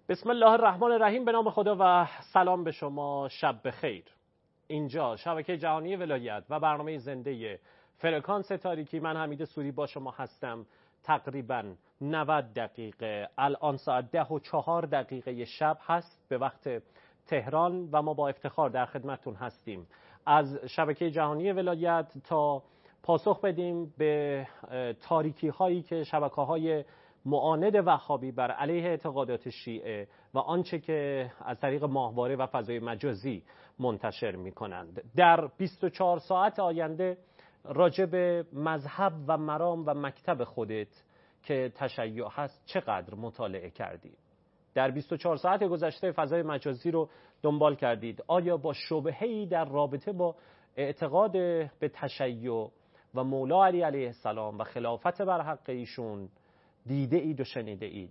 بسم الله الرحمن الرحیم. به نام خدا و سلام به شما. شب بخیر. اینجا شبکه جهانی ولایت و برنامه زنده فرکانس تاریکی. من حمید سوری با شما هستم. تقریبا 90 دقیقه الان ساعت 10:04 شب هست به وقت تهران و ما با افتخار در خدمتتون هستیم از شبکه جهانی ولایت تا پاسخ بدیم به تاریکی هایی که شبکه های معاند وهابی بر علیه اعتقادات شیعه و آنچه که از طریق ماهواره و فضای مجازی منتشر می کنند. در 24 ساعت آینده راجع به مذهب و مرام و مکتب خودت که تشیع هست چقدر مطالعه کردید؟ در 24 ساعت گذشته فضای مجازی رو دنبال کردید؟ آیا با شبهه‌ای در رابطه با اعتقاد به تشیع و مولا علی علیه السلام و خلافت بر حق ایشون دیده اید و شنیده اید؟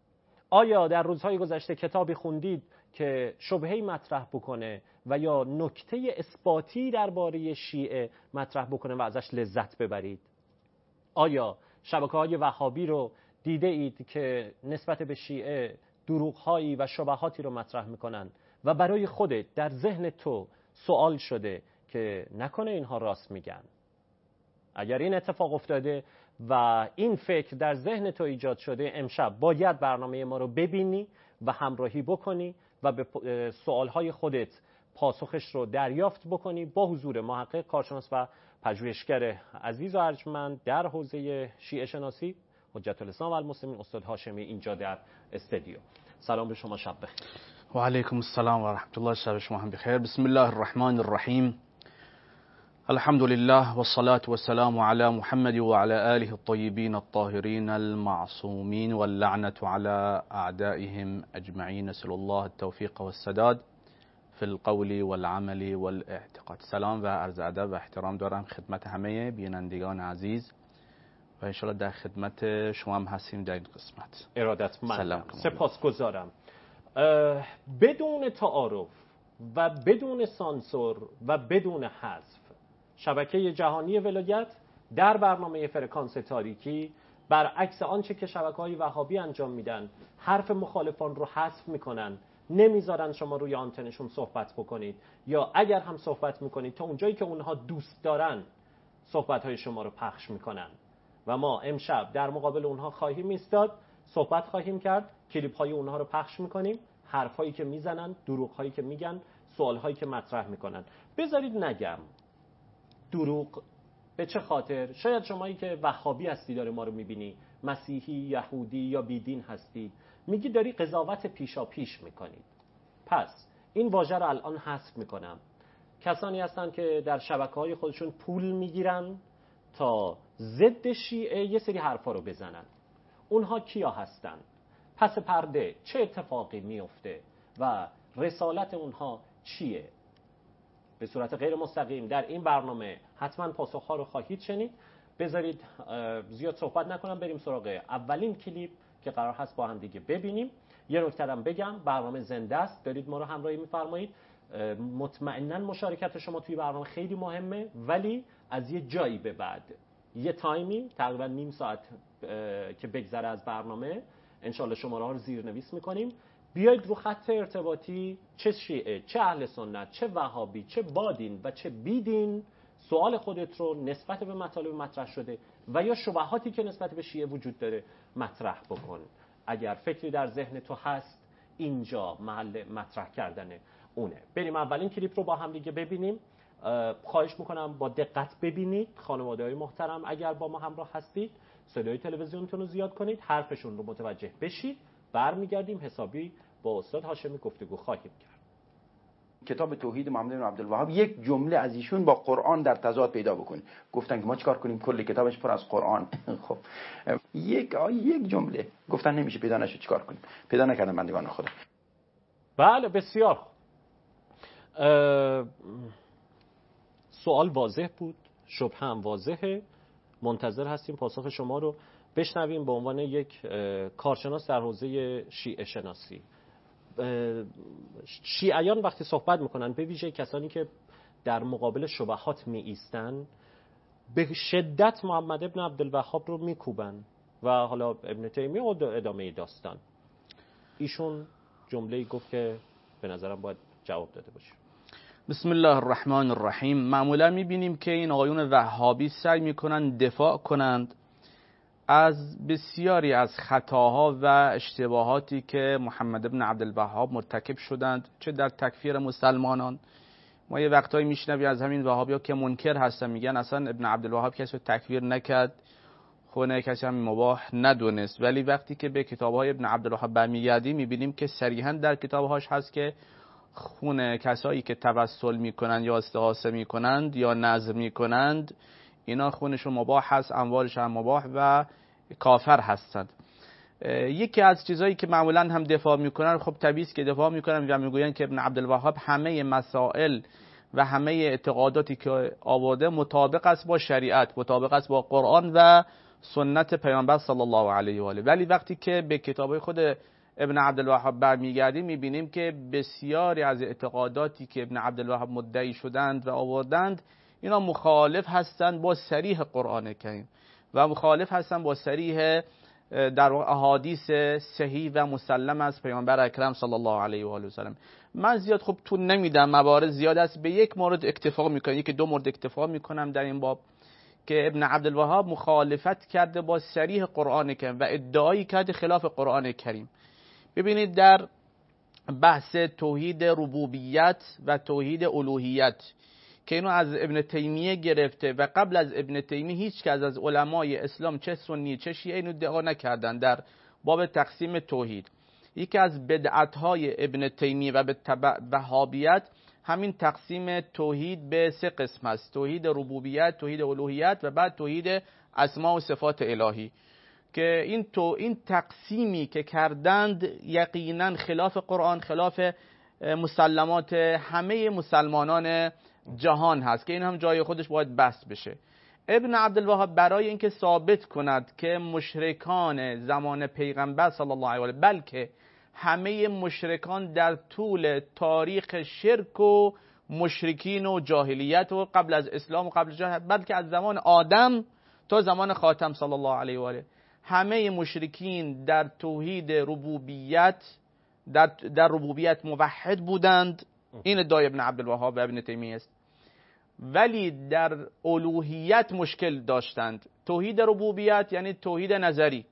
آیا در روزهای گذشته کتابی خوندید که شبهه‌ای مطرح بکنه و یا نکته اثباتی درباره شیعه مطرح بکنه و ازش لذت ببرید؟ آیا شبکه‌های وهابی رو دیده اید که نسبت به شیعه دروغ‌هایی و شبهاتی رو مطرح میکنن و برای خودت در ذهن تو سوال شده که نکنه اینها راست میگن؟ اگر این اتفاق افتاده و این فکر در ذهن تو ایجاد شده، امشب باید برنامه ما رو ببینی و همراهی بکنی و به سوالهای خودت پاسخش رو دریافت بکنی با حضور محقق، کارشناس و پژوهشگر عزیز و ارجمند در حوزه شیعه شناسی، حجت الاسلام و المسلمین، استاد هاشمی اینجا در استودیو. سلام به شما، شب بخیر. و علیکم السلام و رحمت الله. شب شما هم بخیر. بسم الله الرحمن الرحیم. الحمد لله والصلاة والسلام على محمد وعلى آله الطيبين الطاهرين المعصومين واللعنة على أعدائهم أجمعين. نسأل الله التوفيق والسداد في القول والعمل والاعتقاد. سلام و عرض ادب و احترام دارم خدمت همه بینندگان عزیز و انشاءالله در خدمت شما هم هستیم در این قسمت. ارادتمندم، سپاسگزارم. بدون تعارف و بدون سانسور و بدون حذف، شبکه جهانی ولایت در برنامه فرکانس تاریکی برعکس آنچه که شبکه‌های وهابی انجام میدن، حرف مخالفان رو حذف میکنن، نمیذارن شما روی آنتنشون صحبت بکنید، یا اگر هم صحبت میکنید تا اونجایی که اونها دوست دارن صحبت‌های شما رو پخش میکنن و ما امشب در مقابل اونها خواهیم ایستاد، صحبت خواهیم کرد، کلیپ‌های اونها رو پخش میکنیم، حرفایی که میزنن، دروغ‌هایی که میگن، سوال‌هایی که مطرح میکنن. بذارید نگم دروغ به چه خاطر. شاید شمایی که وهابی هستی داره ما رو میبینی، مسیحی، یهودی یا بیدین هستی، میگی داری قضاوت پیشا پیش میکنید. پس این واژه رو الان حذف میکنم. کسانی هستن که در شبکه‌های خودشون پول میگیرن تا ضد شیعه یه سری حرفا رو بزنن. اونها کیا هستن؟ پس پرده چه اتفاقی میفته و رسالت اونها چیه؟ به صورت غیر مستقیم در این برنامه حتما پاسخها رو خواهید شنید. بذارید زیاد صحبت نکنم، بریم سراغ اولین کلیپ که قرار هست با هم دیگه ببینیم. یه نکته‌ام بگم، برنامه زنده است، دارید ما رو همراهی می‌فرمایید. مطمئناً مشارکت شما توی برنامه خیلی مهمه، ولی از یه جایی به بعد، یه تایمی تقریبا نیم ساعت که بگذره از برنامه، انشالله شماره ها رو زیرنویس می‌کنیم. بیایید رو خط ارتباطی، چه شیعه، چه اهل سنت، چه وهابی، چه بادین و چه بیدین، سوال خودت رو نسبت به مطالب مطرح شده و یا شبهاتی که نسبت به شیعه وجود داره مطرح بکن. اگر فکری در ذهن تو هست، اینجا محل مطرح کردن اونه. بریم اولین کلیپ رو با هم دیگه ببینیم. خواهش میکنم با دقت ببینید. خانواده‌های محترم اگر با ما همراه هستید، صدای تلویزیونتون رو زیاد کنید، حرفشون رو متوجه بشید. برمیگردیم حسابی با استاد هاشمی گفتگو خواهیم کرد. کتاب توحید محمد بن عبدالوهاب یک جمله از ایشون با قرآن در تضاد پیدا بکنه. گفتن که ما چیکار کنیم، کل کتابش پر از قرآن. خب یک جمله گفتن نمیشه، پیدا نشد، چیکار کنیم؟ پیدا نکردم بندگان خدا. بله بسیار خوب. سوال واضح بود، شبهه هم واضحه. منتظر هستیم پاسخ شما رو بشنویم به عنوان یک کارشناس در حوزه شیعه شناسی. شیعیان وقتی صحبت میکنن، به ویژه کسانی که در مقابل شبهات می ایستن، به شدت محمد ابن عبدالوهاب رو میکوبن و حالا ابن تیمیه و ادامه داستان. ایشون جمله‌ای گفت که به نظرم باید جواب داده باشه. بسم الله الرحمن الرحیم. معمولا میبینیم که این آقایون وهابی سعی میکنن دفاع کنند از بسیاری از خطاها و اشتباهاتی که محمد ابن عبدالوهاب مرتکب شدند، چه در تکفیر مسلمانان. ما یه وقتایی میشنویم از همین وهابی‌ها که منکر هستن، میگن اصلا ابن عبدالوهاب کسی رو تکفیر نکرد، خونه کسی هم مباح ندونست. ولی وقتی که به کتاب‌های ابن عبدالوهاب برمیگردیم میبینیم که صریحاً در کتاب‌هاش هست که خون کسایی که توسل میکنند یا استغاثه میکنند یا نذر میکنند اینا خونشون مباح هست، اموالشون هم مباح و کافر هستند. یکی از چیزایی که معمولا هم دفاع میکنن، خب طبیعی است که دفاع میکنن و میگوین که ابن عبدالوهاب همه مسائل و همه اعتقاداتی که آورده مطابق است با شریعت، مطابق است با قرآن و سنت پیامبر صلی الله علیه و آله. ولی وقتی که به کتابای خود ابن عبدالوهاب برمیگردیم میبینیم که بسیاری از اعتقاداتی که ابن عبدالوهاب مدعی شدند و آوردند اینا مخالف هستند با صریح قرآن کریم و مخالف هستند با صریح در احادیث صحیح و مسلم از پیامبر اکرم صلی الله علیه و آله و سلم. من زیاد خوب تو نمیدم، موارد زیاد است، به یک مورد اکتفا میکنم، یکی دو مورد اکتفا میکنم در این باب که ابن عبدالوهاب مخالفت کرده با صریح قرآن کریم و ادعایی کرده خلاف قرآن کریم. ببینید در بحث توحید ربوبیت و توحید الوهیت که اینو از ابن تیمیه گرفته و قبل از ابن تیمیه هیچ کس از علمای اسلام چه سنی چه شیعه اینو ادعا نکردن در باب تقسیم توحید. یکی از بدعت‌های ابن تیمیه و به تبع وهابیت همین تقسیم توحید به سه قسم است: توحید ربوبیت، توحید الوهیت و بعد توحید اسماء و صفات الهی، که این تقسیمی که کردند یقینا خلاف قرآن، خلاف مسلمات همه مسلمانان جهان هست که این هم جای خودش باید بحث بشه. ابن عبدالوهاب برای اینکه ثابت کند که مشرکان زمان پیغمبر صلی الله علیه و آله، بلکه همه مشرکان در طول تاریخ شرک و مشرکین و جاهلیت و قبل از اسلام و قبل از جاهلیت، بلکه از زمان آدم تا زمان خاتم صلی الله علیه و آله، همه مشرکین در توحید ربوبیت در ربوبیت موحد بودند. این ادعای ابن عبدالوهاب و ابن تیمیه است. ولی در الوهیت مشکل داشتند. توحید ربوبیت یعنی توحید نظری،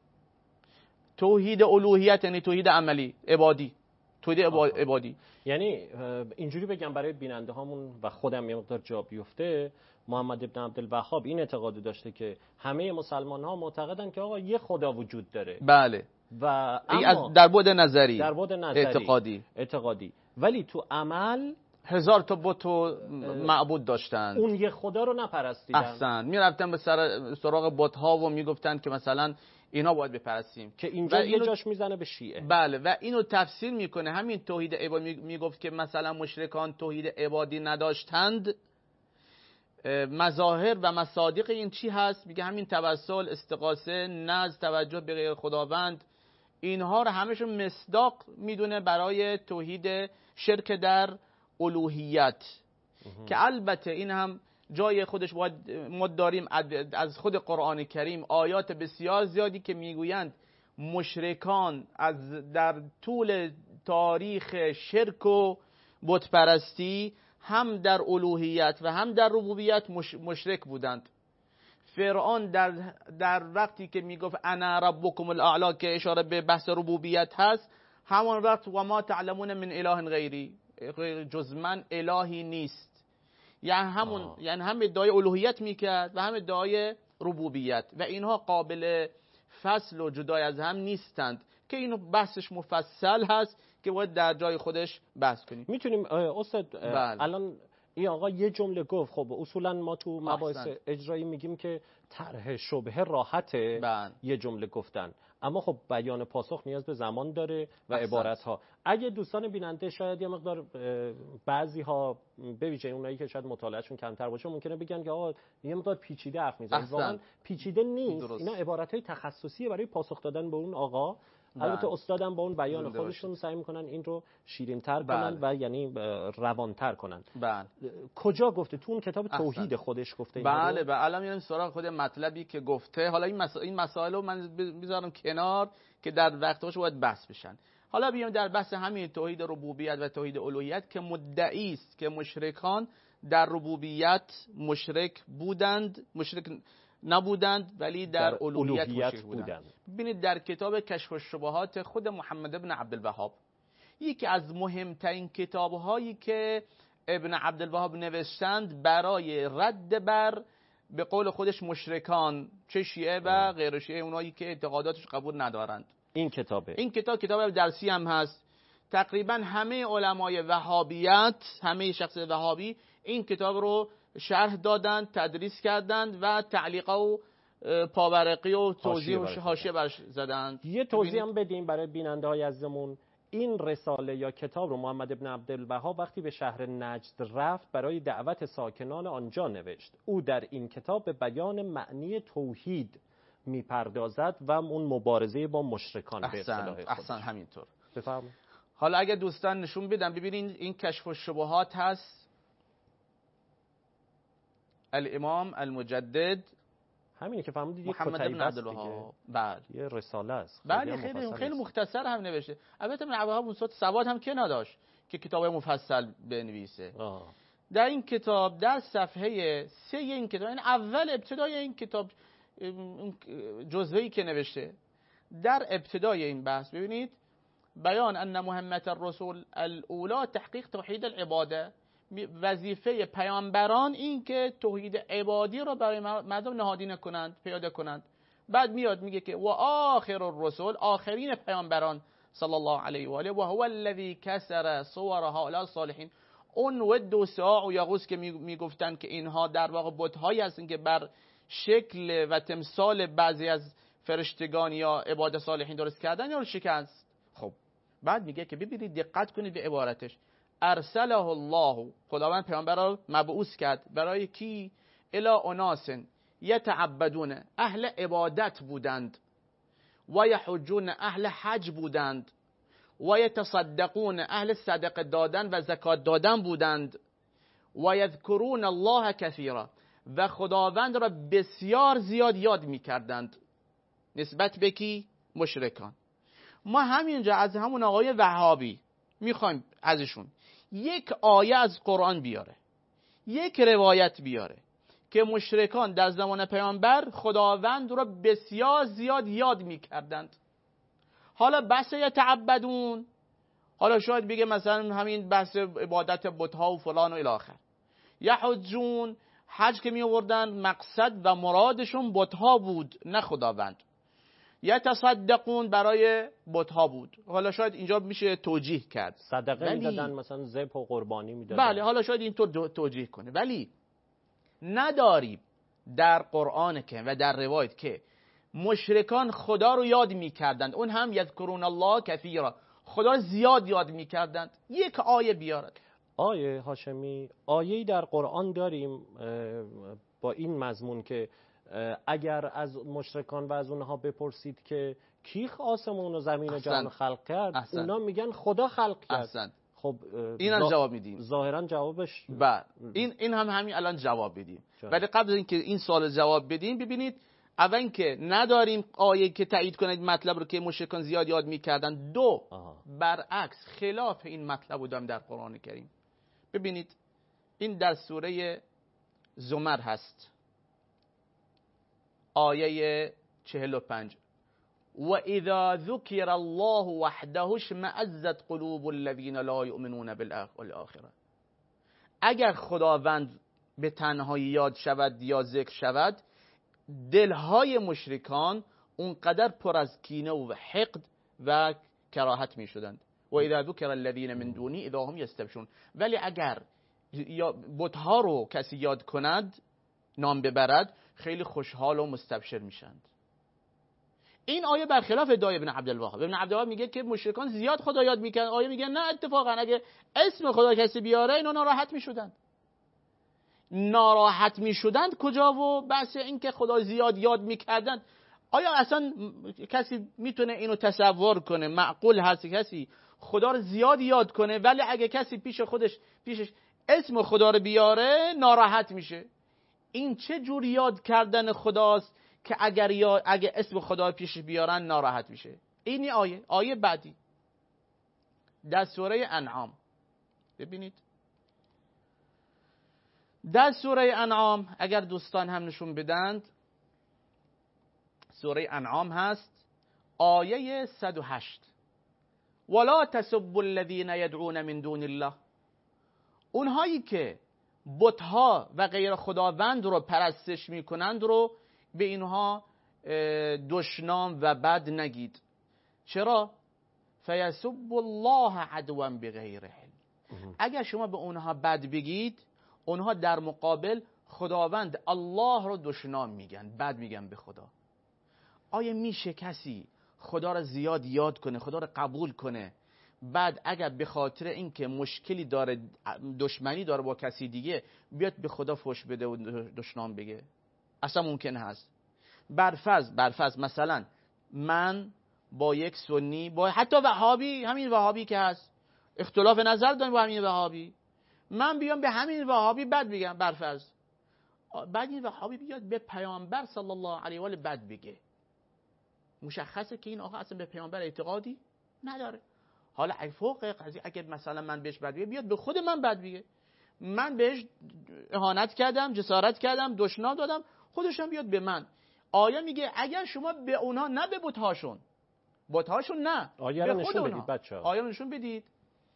توحید الوهیت یعنی توحید عملی، عبادی، توحید عبادی. یعنی اینجوری بگم برای بیننده هامون و خودم یه مقدار جا بیفته، محمد ابن عبدالوهاب این اعتقاد داشته که همه مسلمان ها معتقدن که آقا یه خدا وجود داره. بله. و اما در بعد نظری، در بعد نظری اعتقادی، ولی تو عمل 1000 تا بت و معبود داشتند، اون یه خدا رو نپرستیدن. احسن، میرفتن به سراغ بت ها و میگفتن که مثلا اینا باید بپرستیم، که اینجا یه جاش میزنه به شیعه. بله، و اینو تفسیر میکنه همین توحید عبادی. میگفت که مثلا مشرکان توحید عبادی نداشتند. مظاهر و مصادیق این چی هست؟ میگه همین توسل، استغاثه، نذر، توجه به غیر خداوند، اینها رو همشون مصداق میدونه برای توحید شرک در الوهیت. که البته این هم جای خودش باید مد داریم از خود قرآن کریم آیات بسیار زیادی که میگویند مشرکان در طول تاریخ شرک و بت پرستی هم در الوهیت و هم در ربوبیت مشرک بودند. فرعون در وقتی که میگفت انا ربکم الاعلی که اشاره به بحث ربوبیت هست، همون وقت و ما تعلمون من اله غیری، جز من الهی نیست. یعنی هم ادعای الوهیت میکرد و هم ادعای ربوبیت و اینها قابل فصل و جدای از هم نیستند که اینو بحثش مفصل هست که باید در جای خودش بحث کنیم. میتونیم استاد الان این آقا یه جمله گفت، خب اصولا ما تو مباحث اجرایی میگیم که طرح شبهه راحته یه جمله گفتن، اما خب بیان پاسخ نیاز به زمان داره و عبارت ها. اگه دوستان بیننده شاید یه مقدار بعضی ها به ویژه اونایی که شاید مطالعهشون کمتر باشه ممکنه بگن که آقا یه مقدار پیچیده حرف میزنه. واقعا پیچیده نیست، اینا عبارت های تخصصیه برای پاسخ دادن به اون آقا. البته استادم با اون بیان خودشون سعی میکنن این رو شیرین‌تر کنن و یعنی روان‌تر کنن. کجا گفته؟ تو اون کتاب توحید خودش گفته این بله. الان میریم سراغ خود مطلبی که گفته. حالا این مسائل رو من میذارم کنار که در وقتش باید بحث بشن. حالا بیایم در بحث همین توحید ربوبیت و توحید الوهیت که مدعی است که مشرکان در ربوبیت مشرک نبودند ولی در الوهیت مشرک بودند. ببینید در کتاب کشف الشبهات خود محمد ابن عبدالوهاب، یکی از مهمترین کتاب‌هایی که ابن عبدالوهاب نوشتند برای رد بر به قول خودش مشرکان، چه شیعه و غیر شیعه، اونایی که اعتقاداتش قبول ندارند. این کتاب درسی هم هست. تقریبا همه علمای وهابیت، همه شخص وهابی این کتاب رو شرح دادند، تدریس کردند و تعلیق و پاورقی و توضیح و حاشیه برش زدند. یه توضیح هم بدیم برای بیننده های عزیزمون. این رساله یا کتاب رو محمد ابن عبدالوهاب وقتی به شهر نجد رفت برای دعوت ساکنان آنجا نوشت. او در این کتاب به بیان معنی توحید میپردازد و اون مبارزه با مشرکان به اصطلاح خودش. احسن همینطور. بفرمایید. حالا اگه دوستان نشون بدن ببینید این کشف الشبهات هست، الامام المجدد همینه که فهمیدید یک محمد بن عبدالوهاب. بله یه رساله است. بله خیلی مختصر هم نوشته. البته ابن عبدالوهاب اون سواد هم که نداشت که کتاب مفصل بنویسه. در این کتاب در صفحه 3 این کتاب، این اول ابتدای این کتاب جزوه‌ای که نوشته، در ابتدای این بحث ببینید بیان ان مهمت الرسول الاولی تحقیق توحید العباده، وظیفه پیامبران این که توحید عبادی رو برای مردم نهادینه کنند، پیاده کنند. بعد میاد میگه که و آخر الرسول، آخرین پیامبران صلی الله علیه و آله، و هو الذی کسر صور هؤلاء الصالحین، اون ود و سواع و یغوث که میگفتن که اینها در واقع بت‌هایی هستن که بر شکل و تمثال بعضی از فرشتگان یا عباد صالحین درست کردن یا شکست. خب بعد میگه که ببینید دقت کنید به عبارتش، ارسله الله، خداوند پیامبر را مبعوث کرد برای کی؟ الی اناس یتعبدون، اهل عبادت بودند، و یحجون، اهل حج بودند، و یتصدقون، اهل صدقه دادن و زکات دادن بودند، و یذکرون الله کثیرا، و خداوند را بسیار زیاد یاد میکردند. نسبت به کی؟ مشرکان. ما همینجا از همون آقای وهابی میخوایم ازشون یک آیه از قرآن بیاره، یک روایت بیاره که مشرکان در زمان پیامبر خداوند را بسیار زیاد یاد میکردند. حالا بحث یتعبدون، حالا شاید بگه مثلا همین بحث عبادت بت‌ها و فلان و الی آخر. یحجون، حج که می آوردن مقصد و مرادشون بت‌ها بود نه خداوند. یتصدقون، برای بت‌ها بود. حالا شاید اینجا میشه توجیه کرد، صدقه میدادن، مثلا ذبح و قربانی میدادن. بله حالا شاید اینطور توجیه کنه، ولی نداریم در قرآن که و در روایت که مشرکان خدا رو یاد میکردند، اون هم یذکرون الله کثیرا، خدا زیاد یاد میکردند. یک آیه بیارد. آیه هاشمی، آیه‌ای در قرآن داریم با این مضمون که اگر از مشرکان و از اونها بپرسید که کی آسمون و زمین و جهان خلق کرد، اونا میگن خدا خلق کرد. خب اینم جواب میدیم. ظاهرا جوابش این هم همین الان جواب بدیم. ولی قبل از اینکه این سوال جواب بدیم، ببینید اول اینکه نداریم آیه که تایید کنه مطلب رو که مشرکان زیاد یاد میکردن. دو، برعکس خلاف این مطلب بودم در قرآن کریم. ببینید این در سوره زمر هست، آیه 45: و اذا ذکر الله وحده اشمئزت قلوب الذین لا یؤمنون بالآخرة. اگر خداوند به تنهایی یاد شود یا ذکر شود، دلهای مشرکان اونقدر پر از کینه و حقد و کراهت می شدند. و اذا ذکر الذین من دونی اذا هم یستبشرون. ولی اگر بت‌ها رو کسی یاد کند، نام ببرد، خیلی خوشحال و مستبشر میشند. این آیه برخلاف ادعای ابن عبدالوهاب. ابن عبدالوهاب میگه که مشرکان زیاد خدا یاد میکنن، آیه میگه نه، اتفاقا اگه اسم خدا کسی بیاره اینا ناراحت میشدند. ناراحت میشدند کجا؟ و بحث این که خدا زیاد یاد میکردند، آیا اصلا کسی میتونه اینو تصور کنه؟ معقول هست کسی خدا رو زیاد یاد کنه ولی اگه کسی پیشش اسم خدا رو بیاره ناراحت میشه؟ این چه جور یاد کردن خداست که اگه اسم خدا پیشش بیارن ناراحت میشه؟ این آیه بعدی در سوره انعام. ببینید در سوره انعام اگر دوستان هم نشون بدند، سوره انعام هست آیه 108: ولا تسبوا الذين يدعون من دون الله. اونهایی که بت‌ها و غیر خداوند رو پرستش میکنند رو به اینها دشنام و بد نگید. چرا؟ فیسب الله عدوا بغیر علم. اگر شما به اونها بد بگید، اونها در مقابل خداوند الله رو دشنام میگن، بد میگن به خدا. آیا میشه کسی خدا رو زیاد یاد کنه، خدا رو قبول کنه، بعد اگر به خاطر اینکه مشکلی داره، دشمنی داره با کسی دیگه، بیاد به خدا فحش بده و دشنام بگه؟ اصلا ممکن هست. برفرض مثلا من با یک سنی، با حتی وهابی، همین وهابی که هست، اختلاف نظر داریم با همین وهابی، من بیام به همین وهابی بد بگم، برفرض بعد این وهابی بیاد به پیامبر صلی الله علیه و آله بد بگه، مشخصه که این آقا اصلا به پیامبر اعتقادی نداره. حالا فوق قضیه اگه مثلا من بهش بد بگم، بیاد به خود من بد بگه، من بهش اهانت کردم، جسارت کردم، دشنام دادم، خودش هم بیاد به من. آیا میگه اگر شما به اونا، نه به بت‌هاشون نه، آیه رو نشون بدید بچه‌ها. آیه رو نشون بدید.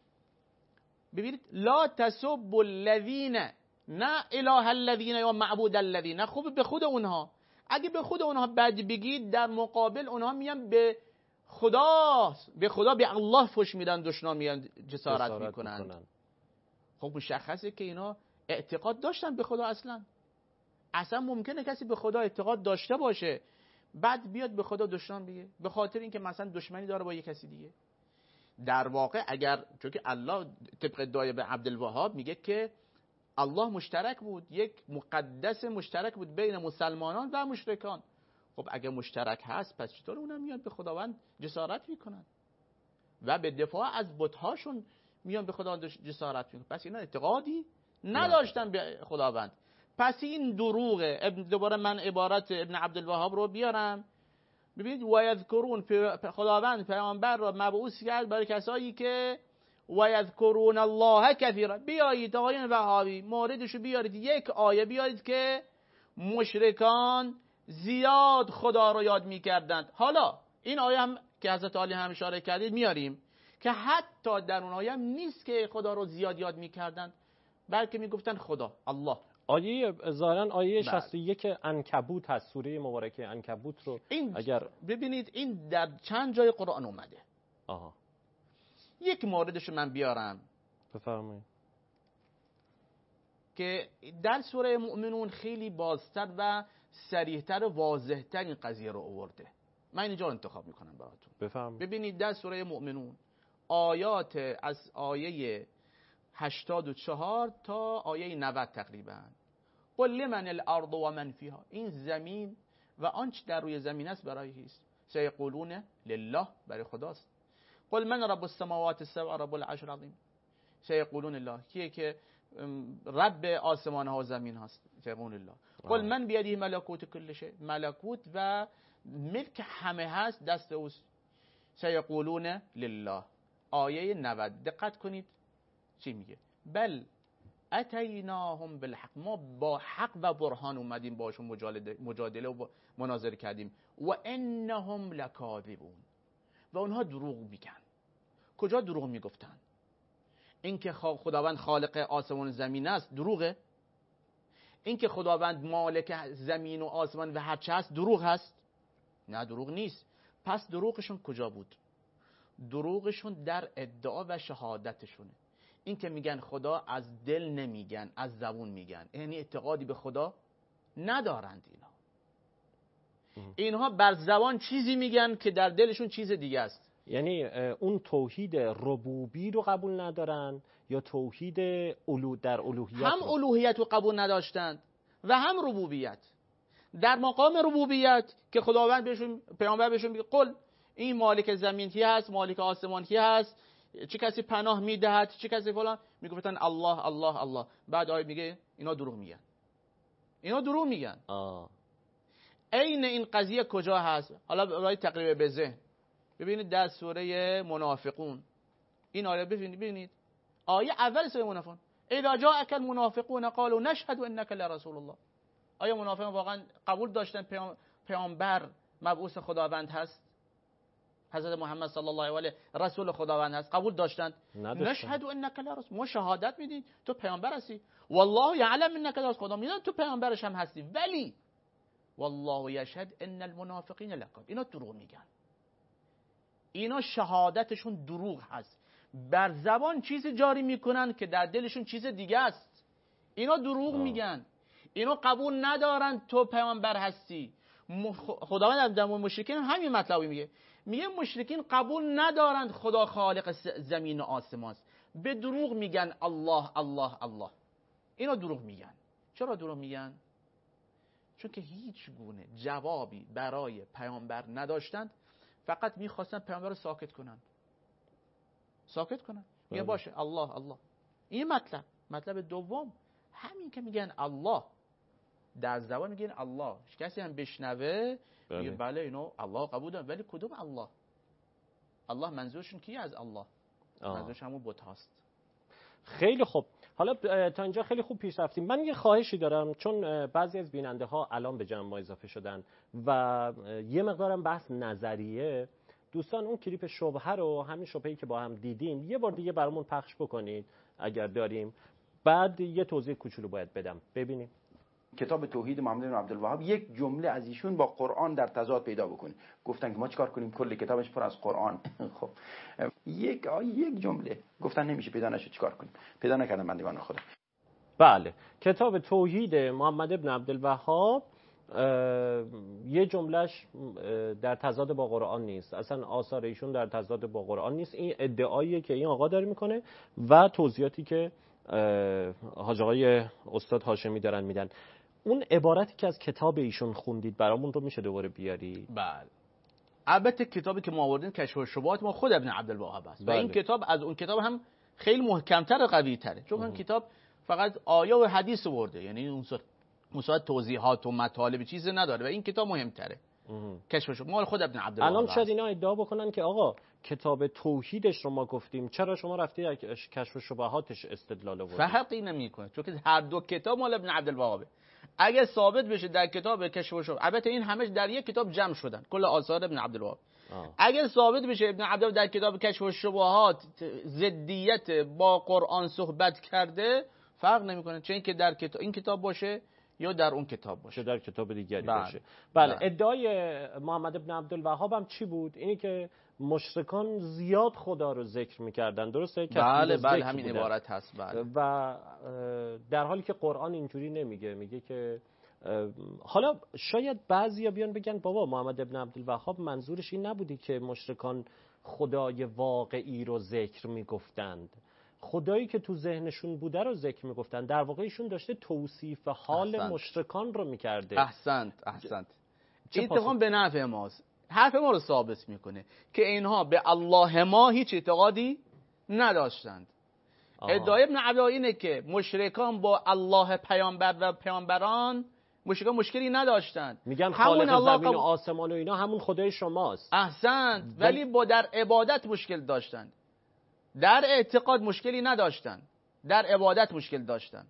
ببینید لا تسبوا الذین، نه اله الذین یا معبود الذین، خوب به خود اونها. اگه به خود اونها بد بگید، در مقابل اونها میان به خدا به الله فحش میدن، دشنام میدن، جسارت میکنن. خب مشخصه که اینا اعتقاد داشتن به خدا. اصلا ممکنه کسی به خدا اعتقاد داشته باشه بعد بیاد به خدا دشنام بگه به خاطر اینکه مثلا دشمنی داره با یک کسی دیگه. در واقع اگر، چون که الله طبق ادعای به عبدالوهاب میگه که الله مشترک بود، یک مقدس مشترک بود بین مسلمانان و مشرکان. خب اگه مشترک هست، پس چطور اونا میان به خداوند جسارت میکنن و به دفاع از بت‌هاشون میان به خدا جسارت میکنن؟ پس اینا اعتقادی نداشتن به خداوند. پس این دروغه. دوباره من عبارت ابن عبدالوهاب رو بیارم. ببینید و یذکرون، خداوند پیامبر را مبعوث کرد برای کسایی که و یذکرون الله کثیرا. بیایید آقایان وهابی موردشو بیارید، یک آیه بیارید که مشرکان زیاد خدا رو یاد میکردند. حالا این آیه هم که حضرت علی هم اشاره کردید میاریم که حتی در اون آیه هم نیست که خدا رو زیاد یاد میکردند، بلکه میگفتن خدا الله. آیه ظاهرا آیه 61 عنکبوت هست، سوره مبارکه عنکبوت رو اگر ببینید این در چند جای قرآن اومده. یک موردش من بیارم، بفرمایید. که در سوره مؤمنون خیلی بازتر و صریحتر و واضحتر این قضیه رو آورده. من اینجا رو انتخاب میکنم براتون. بفرمایید. ببینید در سوره مؤمنون آیات از آیه 84 تا آیه 90 تقریبا. قل لمن الارض و من فیها، این زمین و آنچه در روی زمین است برای کیست؟ سیقولون لله، برای خداست. قل من رب السماوات السبع رب العرش العظیم، سیقولون الله، کیه که رب آسمان ها و زمین هست؟ سیقولون الله. قل من بیده ملکوت کل شیء، ملکوت و ملک همه هست دست اوست. سیقولون لله. آیه 90 دقت کنید چی میگه؟ بل اتیناهم بالحق، ما با حق و برهان اومدیم باشون مجادله و مناظره کردیم. و انهم لکاذبون، و اونها دروغ میگن. کجا دروغ میگفتن؟ اینکه خداوند خالق آسمان و زمین است دروغه؟ اینکه خداوند مالک زمین و آسمان و هر چه هست دروغ هست؟ نه دروغ نیست. پس دروغشون کجا بود؟ دروغشون در ادعا و شهادتشونه. این که میگن خدا، از دل نمیگن، از زبون میگن، یعنی اعتقادی به خدا ندارند. اینها بر زبان چیزی میگن که در دلشون چیز دیگه است. یعنی اون توحید ربوبی رو قبول ندارن یا توحید در الوهیت؟ هم الوهیت رو قبول نداشتند و هم ربوبیت. در مقام ربوبیت که خداوند بهشون، پیامبر بهشون میگه قل این مالک زمین کی هست، مالک آسمان کی هست، چه کسی پناه میدهد، چه کسی فلان، میگفتن الله الله الله. بعد آیه میگه اینا دروغ میگن، اینا دروغ میگن. عین این قضیه کجا هست؟ حالا برای تقریب به ذهن ببینید در سوره منافقون این آیه ببینید آیه اول سوره منافقون اذا جاءك المنافقون قالوا نشهد انك لرسول الله. آیا منافقان واقعا قبول داشتن پیامبر مبعوث خداوند هست؟ حضرت محمد صلی الله علیه و رسول خداوند هست؟ قبول داشتند؟ نشهد انک لرسول، ما شهادت میدیم تو پیامبر هستی. والله یعلم انک لرسول، خدا میدونه تو پیامبرش هم هستی. ولی والله یشهد ان المنافقین لکاذبون، اینا دروغ میگن. اینا شهادتشون دروغ هست. بر زبان چیزی جاری میکنن که در دلشون چیز دیگه است. اینا دروغ میگن. اینا قبول ندارن تو پیامبر هستی. خداوند در مشرکین همین مطلبی میگه مشرکین قبول ندارند خدا خالق زمین و آسمان است. به دروغ میگن الله الله الله. اینا دروغ میگن. چرا دروغ میگن؟ چون که هیچ گونه جوابی برای پیامبر نداشتند، فقط میخواستن پیامبر رو ساکت کنند. میگه باشه الله الله. این مطلب دوم همین که میگن الله، در زبان میگن الله، کسی هم بشنوه میگه بله اینو الله قبول دارن، ولی کدوم الله؟ الله منظورشون کیه از الله؟ منظورش همون بت هاست. خیلی خوب، حالا تا اینجا خیلی خوب پیش رفتیم. من یه خواهشی دارم، چون بعضی از بیننده ها الان به جمع ما اضافه شدن و یه مقدارم بحث نظریه، دوستان اون کلیپ شبهه رو، همین شبهه‌ای که با هم دیدیم، یه بار دیگه برامون پخش بکنید اگر داریم، بعد یه توضیح کوچولو باید بدم. ببینیم کتاب توحید محمد بن عبدالوهاب یک جمله از ایشون با قرآن در تضاد پیدا بکنه. گفتن که ما چیکار کنیم، کل کتابش پر از قرآن. خب یک جمله گفتن نمیشه، پیدا نشد، چیکار کنیم؟ پیدا نکردم بندگان خدا. بله، کتاب توحید محمد بن عبدالوهاب یه جملهش در تضاد با قرآن نیست، اصلا آثار ایشون در تضاد با قرآن نیست. این ادعاییه که این آقا داره میکنه و توضیحاتی که حاج آقای استاد هاشمی دارن میدن. اون عبارتی که از کتاب ایشون خوندید برامون رو میشه دوباره بیاری؟ بله، البته کتابی که ما آوردیم کشف الشبهات ما خود ابن عبدالوهاب است. و این کتاب از اون کتاب هم خیلی محکم‌تر و قوی‌تره، چون این کتاب فقط آیه و حدیث آورده، یعنی اون صورت توضیحات و مطالب چیزی نداره، و این کتاب مهم‌تره. کشف الشبهات مال خود ابن عبدالوهاب. الان شاید اینا ادعا بکنن که آقا کتاب توحیدش رو ما گفتیم، چرا شما رفتی کشف الشبهاتش استدلال آوردید؟ فرقی نمی‌کنه، چون که هر دو کتاب مال ابن عبدالوهاب. اگه ثابت بشه در کتاب کشف الشبهات، البته این همش در یک کتاب جمع شدن، کل آثار ابن عبدالوهاب. اگه ثابت بشه ابن عبدالوهاب در کتاب کشف الشبهات ضدیت با قرآن صحبت کرده، فرق نمی‌کنه، چه اینکه در این کتاب باشه یا در اون کتاب باشه، در کتاب دیگری باشه. بله. ادعای محمد بن عبدالوهاب هم چی بود؟ اینی که مشرکان زیاد خدا رو ذکر می‌کردن، درسته؟ بله همین عبارت هست. بله. و در حالی که قرآن اینجوری نمیگه، میگه که حالا شاید بعضیا بیان بگن بابا محمد بن عبدالوهاب منظورش این نبودی که مشرکان خدای واقعی رو ذکر میگفتند، خدایی که تو ذهنشون بوده رو ذکر میگفتن، در واقع ایشون داشته توصیف حال مشرکان رو میکرده. احسنت. اتفاقا به نفع ماست، حرف ما رو ثابت میکنه که اینها به الله ما هیچ اعتقادی نداشتند. ادعای ابن عبدالوهاب اینه که مشرکان با الله پیامبر و پیامبران مشرکان مشکلی نداشتند، میگن خالق زمین و آسمان و اینا همون خدای شماست. احسنت. ولی با در عبادت مشکل داشتند، در اعتقاد مشکلی نداشتند، در عبادت مشکل داشتند.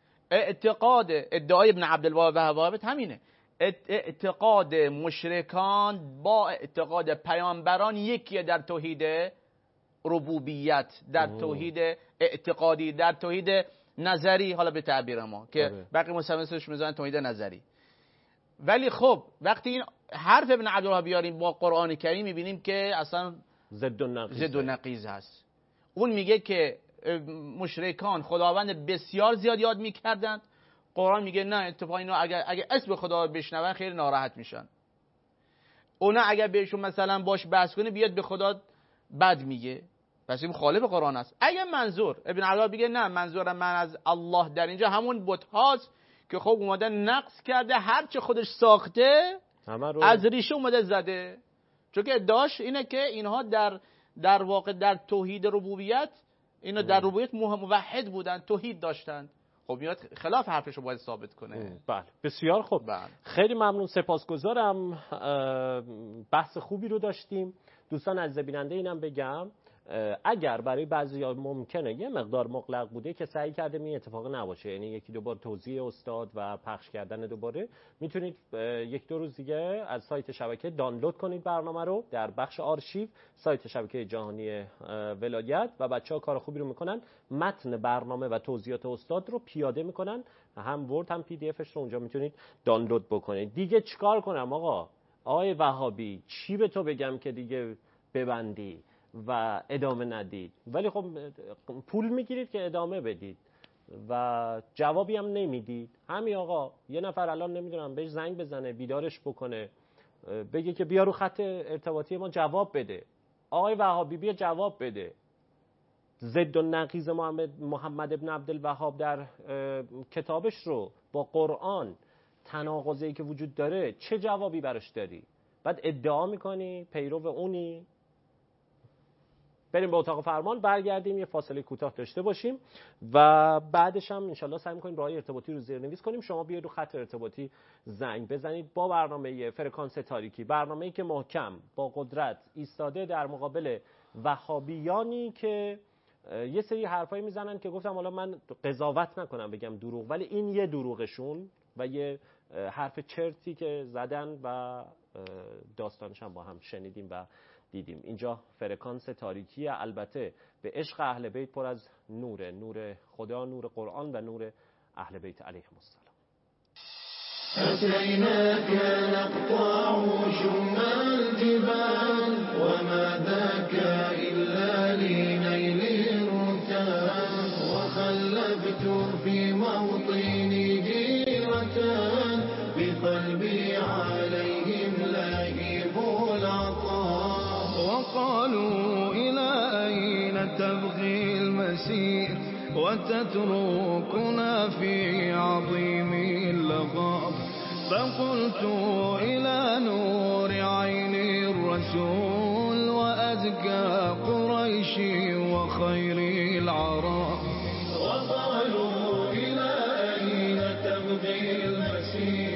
ادعای ابن عبدالوهاب همینه، اعتقاد مشرکان با اعتقاد پیامبران یکیه در توحید ربوبیت، در توحید اعتقادی، در توحید نظری، حالا به تعبیر ما که بقیه مسلمانش میذارن توحید نظری. ولی خب وقتی این حرف ابن عبدالوهاب بیاریم با قرآن کریم میبینیم که اصلا ضد و نقیض هست. اون میگه که مشرکان خداوند بسیار زیاد یاد میکردند، قرآن میگه نه، اتفاقا اینا اگه اسم خدا بشنون خیلی ناراحت میشن. اونا اگه بهشون مثلا باش بحث کنه بیاد به خدا بد میگه، پس این مخالف قرآن است. اگه منظور ابن عبدالوهاب بگه نه، منظور من از الله در اینجا همون بت هاست که خب اومده نقص کرده، هر چه خودش ساخته از ریشه اومده زده. چون که ادعاش اینه که اینها در واقع در توحید ربوبیت، اینا در ربوبیت موحد بودن، توحید داشتن. خب میاد خلاف حرفش رو باید ثابت کنه. بله بسیار خوب. خیلی ممنون، سپاسگزارم. بحث خوبی رو داشتیم. دوستان عزیز بیننده اینم بگم اگر برای بعضیا ممکنه یه مقدار مغلق بوده که سعی کردیم این اتفاق نباشه، یعنی یکی دو بار توضیح استاد و پخش کردن دوباره، میتونید یک دو روز دیگه از سایت شبکه دانلود کنید برنامه رو در بخش آرشیو سایت شبکه جهانی ولایت و بچه‌ها کار خوبی رو میکنن، متن برنامه و توضیحات استاد رو پیاده میکنن، هم ورد هم پی دی افش رو اونجا میتونید دانلود بکنید. دیگه چیکار کنم آقای وهابی؟ چی به تو بگم که دیگه ببندی و ادامه ندید؟ ولی خب پول میگیرید که ادامه بدید و جوابی هم نمیدید. همین آقا یه نفر الان نمیدونم بهش زنگ بزنه بیدارش بکنه بگه که بیا رو خط ارتباطی ما جواب بده. آقای وهابی بیا جواب بده. ضد و نقیض محمد ابن عبدالوهاب در کتابش رو با قرآن تناقضی که وجود داره چه جوابی براش داری؟ بعد ادعا میکنی پیرو اونی؟ بریم به اتاق فرمان، برگردیم یه فاصله کوتاه داشته باشیم و بعدش هم انشالله سعی می‌کنیم راهی ارتباطی رو زیرنویس کنیم. شما بیاید رو خط ارتباطی زنگ بزنید با برنامه فرکانس تاریکی، برنامه‌ای که محکم با قدرت ایستاده در مقابل وهابیانی که یه سری حرفایی میزنن که گفتم حالا من قضاوت نکنم بگم دروغ، ولی این یه دروغشون و یه حرف چرتی که زدن و داستانش هم با هم شنیدیم و دیدیم. اینجا فرکانس تاریکی، البته به عشق اهل بیت پر از نوره، نور خدا، نور قرآن و نور اهل بیت علیهم السلام. أتيناك نقطع شم الجبال وما ذاك إلا لنيل الرتان وخلفت في موطني جيرتان بقلبي عليهم لاهب العطاء وقالوا إلى أين تبغي المسير وتتركنا في عظيم اللغاب فقلت إلى نور عين الرسول وأزكى قريش وخير العرب وقالوا إلى أين تبغي المسير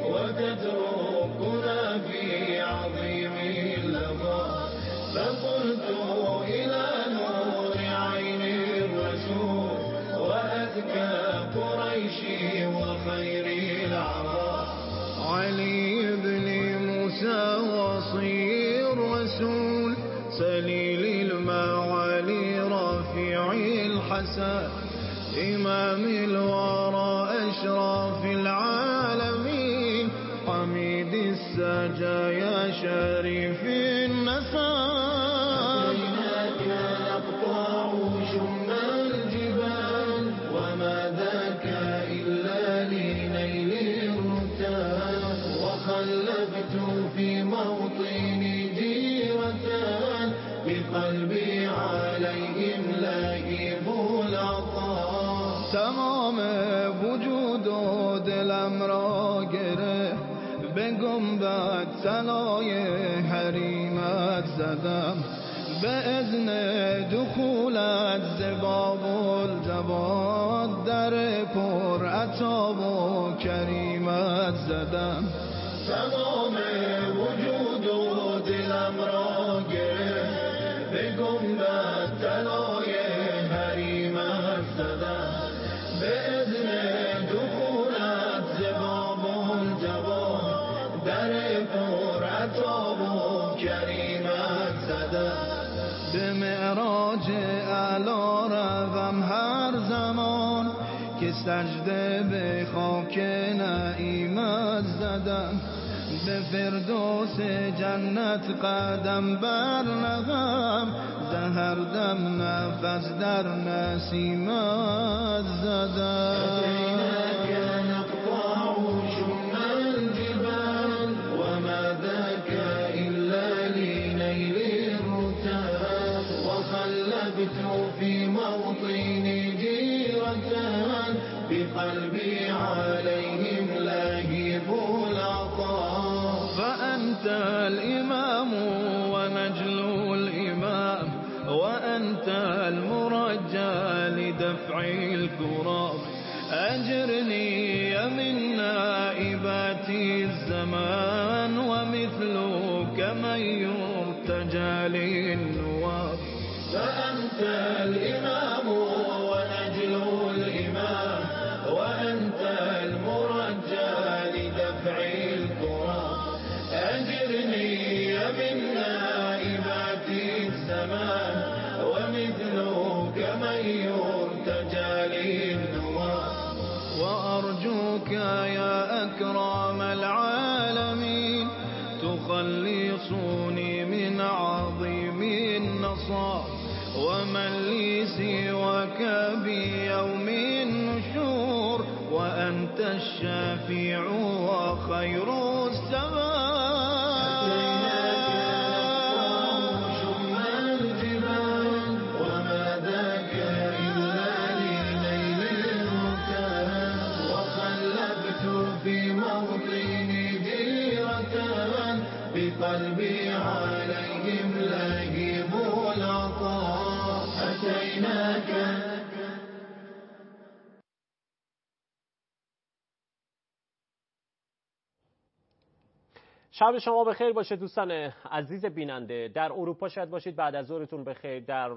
وتتركنا في عظيم اللغاب فقلت إلى نور عين الرسول وأزكى قريش وخير العرب علي بن موسى وصي الرسول سليل المعالي رافع الحسن إمام الورى أشرف العالمين حميد السجايا شريف النسب نقطع شم الجبال وما ذاك إلا لنيل الرتان وخلفت في موطني جيرتان بقلبي عليهم لاهب العطاء تمام وجود و دلم را گره به گنبد طلای حریمت زدم به اذن دخولت زباب الجواد در پر عطاب و کریمت زدم تمام وجود و دلم را گرفت به گنبد طلای حریمت زدم به اذن دخولت زباب الجواد در پر عطاب و کریمت زدم به معراج اعلی روم هر زمان که سجده به خاک نعیمت زدم به فردوس جنت قدم برنهم زهر دم نفس در نسیمت زدم نقطع شم الجبال وما ذاك إلا لنيل الرتان وخلبت في موطني جيرتان بقلبي عليهم لاهب العطاء فأنت الإمام ونجل الإمام وأنت المرجى لدفع الكرام أجرني من نائبات الزمان ومثلك من يرتجى للنواب فأنت الإمام ونجل الإمام وأنت المرجى لدفع الكرام أجرني من نائبات الزمان ومثلك من يرتجى للنوام وأرجوك يا أكرم العالمين تخلصوني من عظيم النصاب ومن لي سواك بيوم النشور وأنت الشافع وخير السماء شم الجبال وما ذاك إلا لنيل المكان وخلبت في موطني جيرة بقلبي عليهم لهيب العطاء أتيناك. شب شما بخیر باشه دوستان عزیز بیننده. در اروپا شاید باشید، بعد از ظهرتون بخیر. در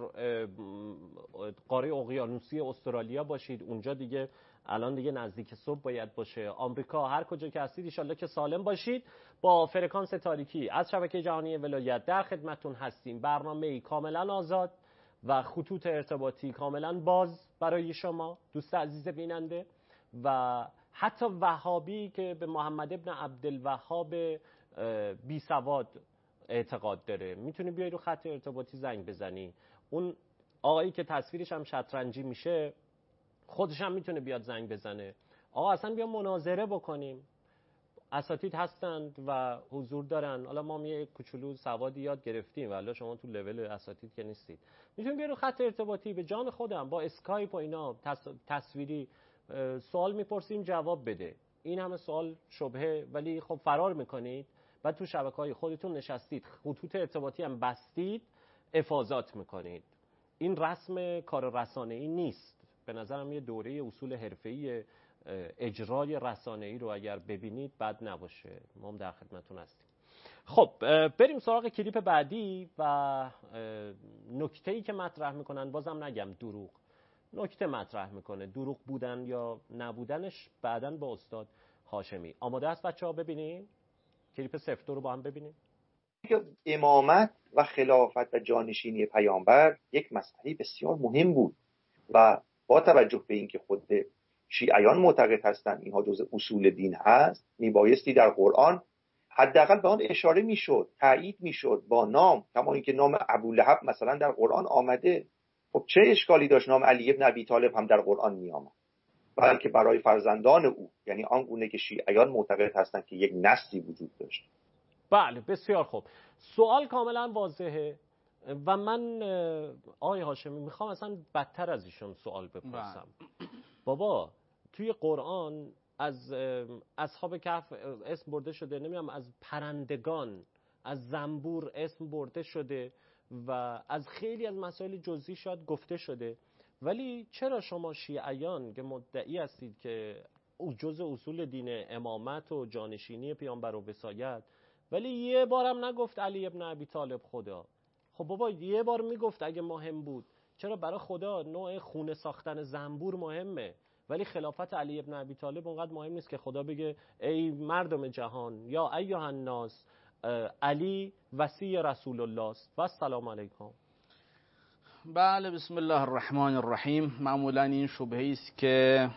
قاره اقیانوسی استرالیا باشید، اونجا دیگه الان دیگه نزدیک صبح باید باشه. آمریکا، هر کجا که هستید ان شاءالله که سالم باشید. با فرکانس تاریکی از شبکه جهانی ولایت در خدمتتون هستیم. برنامه‌ای کاملا آزاد و خطوط ارتباطی کاملا باز برای شما دوست عزیز بیننده. و حتی وهابی که به محمد ابن عبدالوهاب بی سواد اعتقاد داره، میتونی بیای رو خط ارتباطی زنگ بزنی. اون آقایی که تصویرش هم شطرنجی میشه خودش هم میتونه بیاد زنگ بزنه. آقا اصلا بیا مناظره بکنیم. اساتید هستند و حضور دارن. حالا ما یه کوچولو سوادی یاد گرفتیم ولی شما تو لول اساتید که نیستید. میتونید بیاید رو خط ارتباطی به جان خودم با اسکایپ و اینا تصویری سوال میپرسیم جواب بده. این همه سوال شبهه ولی خب فرار میکنید و تو شبکه‌های خودتون نشستید، خطوط ارتباطی هم بستید، افاضات میکنید. این رسم کار رسانه‌ای نیست. به نظرم یه دوره اصول حرفه‌ای اجرای رسانه‌ای رو اگر ببینید بد نباشه. ما هم در خدمتتون هستیم. خب بریم سراغ کلیپ بعدی و نکته‌ای که مطرح میکنن. بازم نگم دروغ، نکته مطرح میکنه. دروغ بودن یا نبودنش بعداً با استاد هاشمی. آماده است بچه‌ها؟ ببینیم کلیپ سفتو رو با هم ببینیم. امامت و خلافت و جانشینی پیامبر یک مسئله بسیار مهم بود و با توجه به اینکه خود شیعیان معتقد هستند اینها جزء اصول دین هست، میبایستی در قرآن حداقل به آن اشاره میشد، تایید میشد با نام، کما اینکه نام ابولهب مثلا در قرآن آمده. خب چه اشکالی داشت نام علی ابن ابی طالب هم در قرآن می آمد؟ بلکه برای فرزندان او، یعنی آنگونه که شیعیان معتقد هستند که یک نسلی وجود داشت. بله بسیار خوب. سوال کاملا واضحه و من آقای هاشمی میخوام اصلا بدتر از ایشون سوال بپرسم. بابا توی قرآن از اصحاب کهف اسم برده شده، نمیدونم از پرندگان، از زنبور اسم برده شده و از خیلی از مسائل جزئی شاید گفته شده، ولی چرا شما شیعیان که مدعی هستید که جزء اصول دین امامت و جانشینی پیامبر و وصایت، ولی یه بارم نگفت علی ابن ابی طالب خدا؟ خب بابا یه بار میگفت اگه مهم بود. چرا برای خدا نوع خونه ساختن زنبور مهمه ولی خلافت علی ابن ابی طالب اونقدر مهم نیست که خدا بگه ای مردم جهان یا ایها الناس علی وصی رسول الله است و السلام علیکم. بله بسم الله الرحمن الرحیم. معمولا این شبهه است که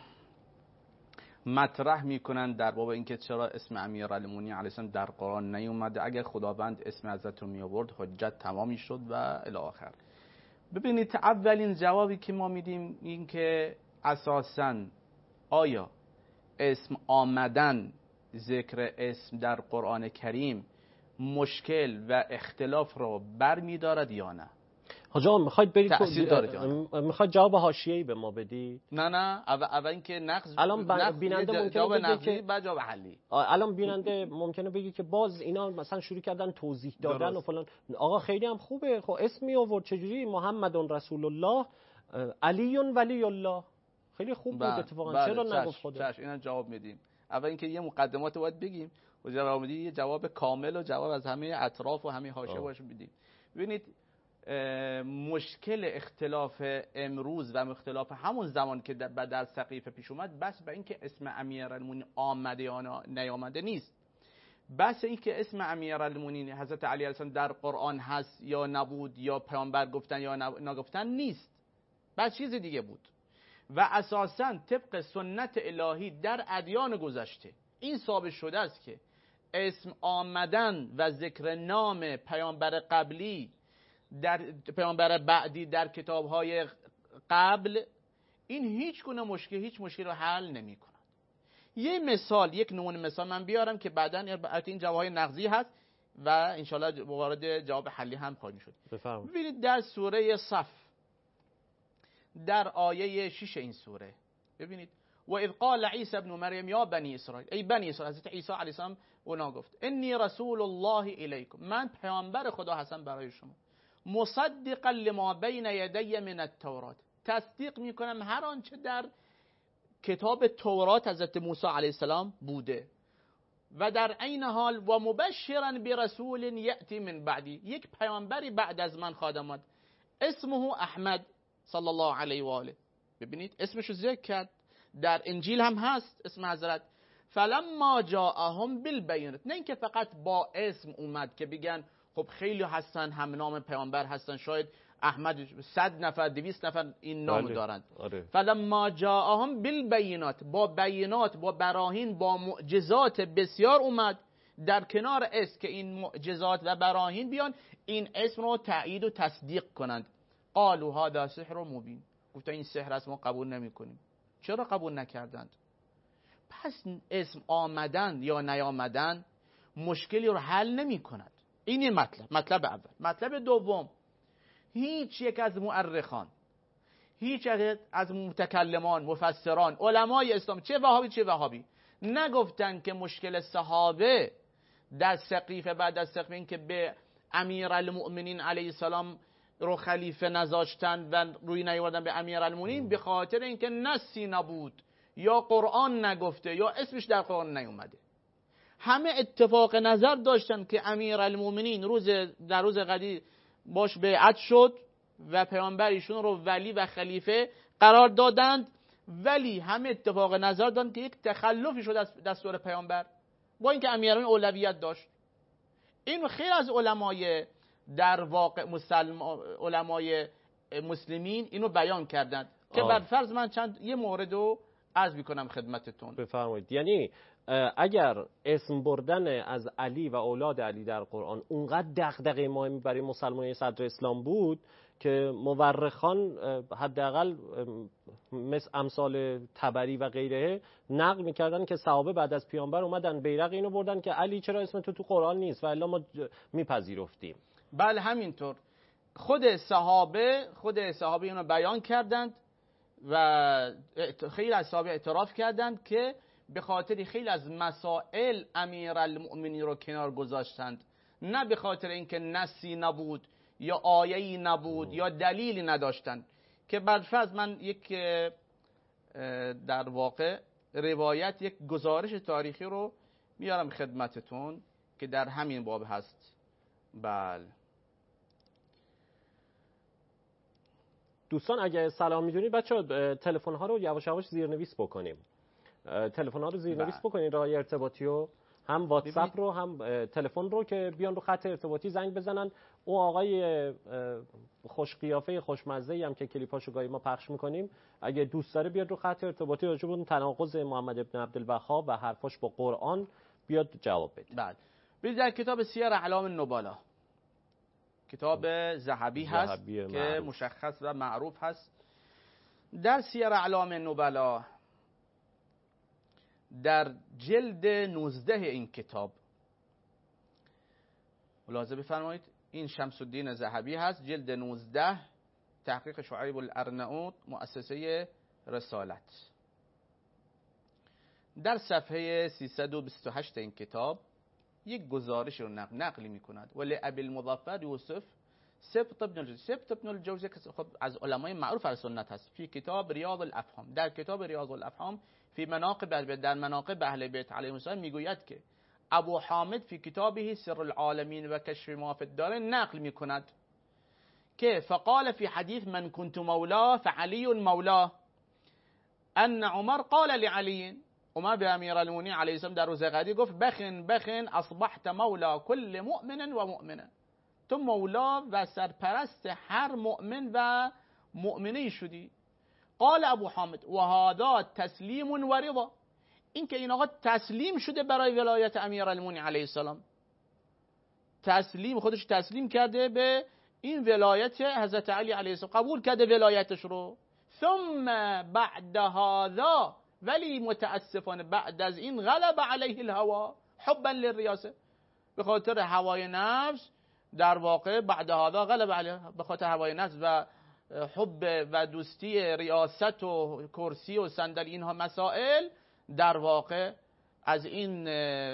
مطرح میکنن در باب اینکه چرا اسم امیرالمومنین علیه السلام در قرآن نیومده. اگر خداوند اسم حضرت رو می آورد حجت تمامی شد و الی آخر. ببینید اولین جوابی که ما میدیم این که اساساً آیا اسم آمدن، ذکر اسم در قرآن کریم مشکل و اختلاف رو برمی‌دارد یا نه؟ حاجا میخواید برید تأثیر داره یا نه؟ میخواید جواب حاشیه‌ای به ما بدید؟ نه اول اینکه نقض الان بیننده ممکنه جواب بگه نقضی که بعد جواب حلی. الان بیننده ممکنه بگه که باز اینا مثلا شروع کردن توضیح دادن درست. و فلان. آقا خیلی هم خوبه. خب اسم می آورد چجوری؟ محمد رسول الله علی ولی الله. خیلی خوب بود اتفاقا. چرا نگفت خدا؟ اینا جواب میدیم. اول اینکه یه مقدمات باید بگیم و جواب میدیم، یه جواب کامل و جواب از همه اطراف و همه حاشیه باشه میدیم. ببینید مشکل اختلاف امروز و اختلاف همون زمان که در سقیفه پیش اومد بس به اینکه اسم امیرالمومنین آمده یا نیامده نیست، بس اینکه اسم امیرالمومنین حضرت علی علیه السلام در قرآن هست یا نبود یا پیامبر گفتن یا نگفتن نیست، بس چیز دیگه بود. و اساساً طبق سنت الهی در ادیان گذشته این ثابت شده است که اسم آمدن و ذکر نام پیامبر قبلی در پیامبر بعدی در کتاب‌های قبل این هیچ مشکلی رو حل نمی‌کنه. یه مثال، یک نمونه مثال من بیارم که بعداً این جواب‌های نقضی هست و انشالله وارد جواب حلی هم خواهیم شد. ببینید در سوره صف در آیه 6 این سوره ببینید و اذ قال عیسی ابن مریم یا بنی اسرائیل، ای بنی اسرائیل، حضرت عیسی علیه السلام اونا گفت انی رسول الله الیکم، من پیامبر خدا هستم برای شما، مصدقا لما بین یدی من التورات، تصدیق میکنم هر آنچه در کتاب تورات حضرت موسی علیه السلام بوده، و در عین حال و مبشرا برسول یأتی من بعدی، یک پیامبری بعد از من خواهد آمد اسمه احمد صلی الله علیه و آله. ببینید اسمشو ذکر کرد، در انجیل هم هست اسم حضرت. فلما جاءهم بالبینات، نه اینکه فقط با اسم اومد که بگن خب خیلی هستن هم نام پیامبر هستن، شاید احمد 100 نفر 200 نفر این نام دارند. فلما جاءهم بالبینات، با بینات، با براهین، با معجزات بسیار اومد، در کنار اسم که این معجزات و براهین بیان این اسم رو تایید و تصدیق کنند. قالوا هذا سحر مبین، گفتن این سحر است ما قبول نمی کنیم. چرا قبول نکردند؟ پس اسم آمدن یا نیامدن مشکلی رو حل نمی کند. این مطلب اول. مطلب دوم، هیچ یک از مؤرخان، هیچ یک از متکلمان، مفسران، علمای اسلام، چه وهابی نگفتن که مشکل صحابه در سقیفه بعد از سقیفه این که به امیرالمؤمنین علیه السلام رو خلیفه نذاشتن و روی نیاوردن به امیرالمؤمنین به خاطر اینکه نصی نبود یا قرآن نگفته یا اسمش در قرآن نیومده. همه اتفاق نظر داشتن که امیرالمؤمنین در روز قدیر باش بیعت شد و پیامبر ایشون رو ولی و خلیفه قرار دادند، ولی همه اتفاق نظر دادن که یک تخلفی شد از دستور پیامبر با اینکه امیرالمؤمنین اولویت داشت. این خیلی از علمای در واقع علمای مسلمین اینو بیان کردند که بر فرض من یه مورد رو عرض میکنم خدمتتون. بفرمایید. یعنی اگر اسم بردن از علی و اولاد علی در قرآن اونقدر دغدغه مهمی برای مسلمانان صدر اسلام بود که مورخان حداقل مثل امثال طبری و غیره نقل میکردن که صحابه بعد از پیامبر اومدن بیرق اینو بردن که علی چرا اسم تو قرآن نیست و الا ما میپذیرفتیم. بله همینطور خود صحابه اینو بیان کردند و خیلی از صحابه اعتراف کردند که به خاطر خیلی از مسائل امیرالمؤمنین رو کنار گذاشتند، نه به خاطر اینکه نصی نبود یا آیه‌ای نبود یا دلیلی نداشتند. که برفرض من یک در واقع روایت، یک گزارش تاریخی رو میارم خدمتتون که در همین باب هست. بله دوستان اگه سلام میدونید بچه‌ها تلفن ها رو یواش یواش زیرنویس بکنیم. تلفن ها رو زیرنویس بکنید، راه ارتباطی رو هم واتساپ رو هم تلفن رو که بیان رو خط ارتباطی زنگ بزنن. اون آقای خوش قیافه خوشمزه‌ای هم که کلیپاشو گاهی ما پخش میکنیم اگه دوست داره بیاد رو خط ارتباطی راجع به اون تناقض محمد ابن عبدالوهاب و حرفاش با قرآن بیاد جواب بده. بعد برید در کتاب سیر اعلام النبلا، کتاب ذهبی هست که مشخص و معروف هست. در سیر اعلام النبلا در جلد 19 این کتاب ملاحظه بفرمایید، این شمس الدین ذهبی هست، جلد 19، تحقیق شعیب الارناؤوط، مؤسسه رسالت. در صفحه 328 این کتاب یک گزارش رو نقلی می‌کند. ولی ابی المظفر یوسف سبط ابن الجوزی که خب از علمای معروف اهل سنت هست، فی کتاب ریاض الافهام، در کتاب ریاض الافهام فی مناقب، در مناقب اهل بیت علیهم السلام میگوید که ابو حامد فی کتابه سر العالمین و کشف ما فی الدارین نقل می‌کند که فقال فی حدیث من کنت مولاه فعلی مولاه ان عمر قال لعلی، عمر به امیرالمومنین علیه السلام در روز قدیر گفت بخن اصبحت مولا کل مؤمن و مؤمنه، تو مولا و سرپرست هر مؤمن و مؤمنه شدی. قال ابو حامد و هذا تسلیم و رضا، این که این آقا تسلیم شده برای ولایت امیرالمومنین علیه السلام، خودش تسلیم کرده به این ولایت حضرت علی علیه السلام، قبول کرده ولایتش رو. ثم بعد هذا، ولی متاسفانه بعد از این غلب علیه الهوا حبا للریاسه، به خاطر هوای نفس در واقع بعد هذا غلب علیه، به خاطر هوای نفس و حب و دوستی ریاست و کرسی و صندلی اینها مسائل، در واقع از این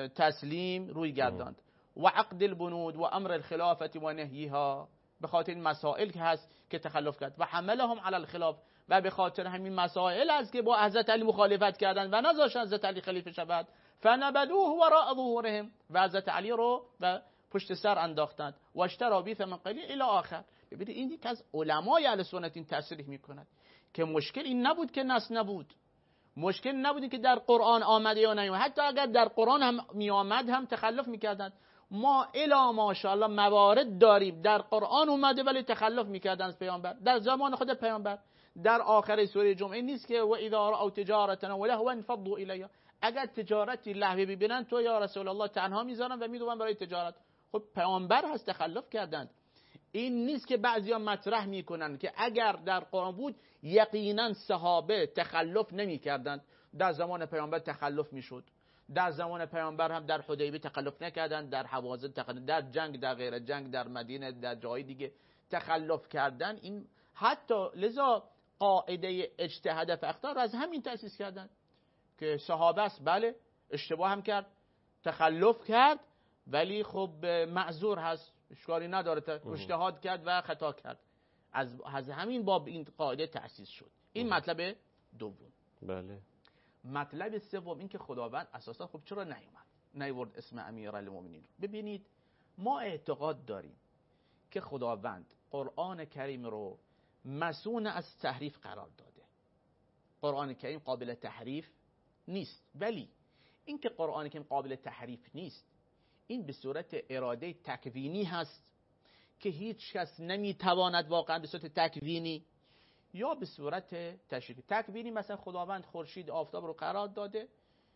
تسلیم روی گرداند. و عقد البنود و امر الخلافت و نهیها، به خاطر این مسائل که هست که تخلف کرد. و حملهم علی الخلاف، و به خاطر همین مسائل است که با حضرت علی مخالفت کردند و نذاشتن حضرت علی خلیفه شود. فنبذوه وراء ظهورهم، و حضرت علی رو و پشت سر انداختند. و اشتروا به ثمن قلیل الی آخر. ببینید این یک از علمای اهل سنت این تصریح میکند که مشکل این نبود که نص نبود، مشکل نبودی که در قرآن آمده یا نیامده، حتی اگر در قرآن هم میآمد هم تخلف میکردند. ما الا ماشاءالله موارد داریم در قرآن اومده ولی تخلف میکردن از پیامبر در زمان خود پیامبر. در آخر سوره جمعه نیست که و اذا رأوا تجارة و لهوا انفضوا الیها، اگر تجارتی لهوی ببینن تو یا رسول الله تنها میذارن و میدونن برای تجارت. خب پیامبر هست تخلف کردند. این نیست که بعضیا مطرح میکنن که اگر در قرآن بود یقینا صحابه تخلف نمیکردند، در زمان پیامبر تخلف میشد. در زمان پیامبر هم در حدیبیه تخلف نکردند، در حوازن تخلف، در جنگ، در غیر جنگ، در مدینه، در جای دیگه تخلف کردن. این حتی لذا قاعده اجتهاد فاختار از همین تأسیس کردن که صحابه است بله اشتباه هم کرد، تخلف کرد، ولی خب معذور هست، اشکالی نداره، اجتهاد کرد و خطا کرد. از همین باب این قاعده تأسیس شد. این مطلب دوم. بله. مطلب سوم این که خداوند اساسا خب چرا نیورد اسم امیرالمومنین رو؟ ببینید ما اعتقاد داریم که خداوند قرآن کریم رو مسون از تحریف قرار داده. قرآن کریم قابل تحریف نیست، ولی این که قرآن کریم قابل تحریف نیست این به صورت اراده تکوینی هست که هیچ کس نمیتواند واقعا به صورت تکوینی یا به صورت تشریفی. تکوینی مثلا خداوند خورشید آفتاب رو قرار داده،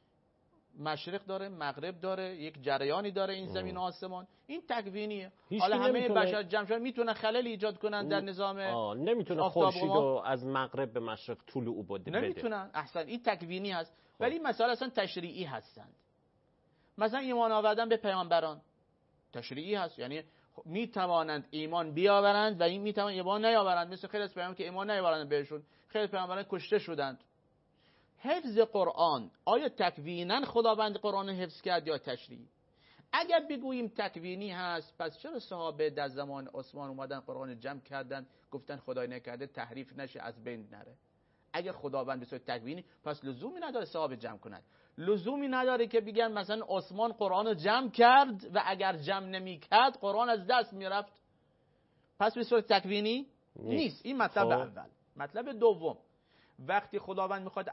مشرق داره مغرب داره، یک جریانی داره این زمین و آسمان، این تکوینیه. حالا همه بشر جمع شدن میتونه خلل ایجاد کنن در نظام، نمیتونه خورشید رو از مغرب به مشرق طلوع بده، نمیتونن. احسن، این تکوینی هست. ولی مثلا اصلا تشریعی هستند. مثلا ایمان آوردن به پیامبران تشریعی هست، یعنی میتوانند ایمان بیاورند و این میتوانند ایمان نیاورند. مثل خیلی از پیامبران که ایمان نیاورند بهشون، خیلی پیامبران کشته شدند. حفظ قرآن آیا تکوینا خداوند قرآن حفظ کرد یا تشریعی؟ اگر بگوییم تکوینی هست، پس چرا صحابه در زمان عثمان اومدن قرآن جمع کردن، گفتن خدای نکرده تحریف نشه از بین نره؟ اگر خداوند به صورت تکوینی، پس لزومی نداره صحابه جمع کنند. لزومی نداره که بگن مثلا عثمان قرآن رو جمع کرد و اگر جمع نمی کرد قرآن از دست میرفت. پس به صورت تکوینی نیست. این مطلب اول. مطلب دوم، وقتی خداوند میخواد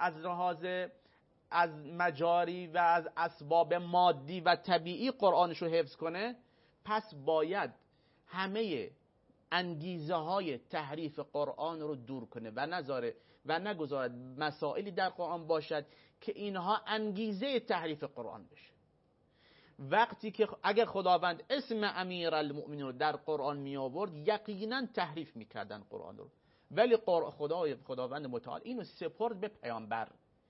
از مجاری و از اسباب مادی و طبیعی قرآنش رو حفظ کنه، پس باید همه انگیزه های تحریف قرآن رو دور کنه و نگذارد مسائلی در قرآن باشد که اینها انگیزه تحریف قرآن بشه. وقتی که اگر خداوند اسم امیرالمؤمنین رو در قرآن می آورد یقینا تحریف میکردن قرآن رو، ولی خداوند متعال اینو سپرد به پیامبر.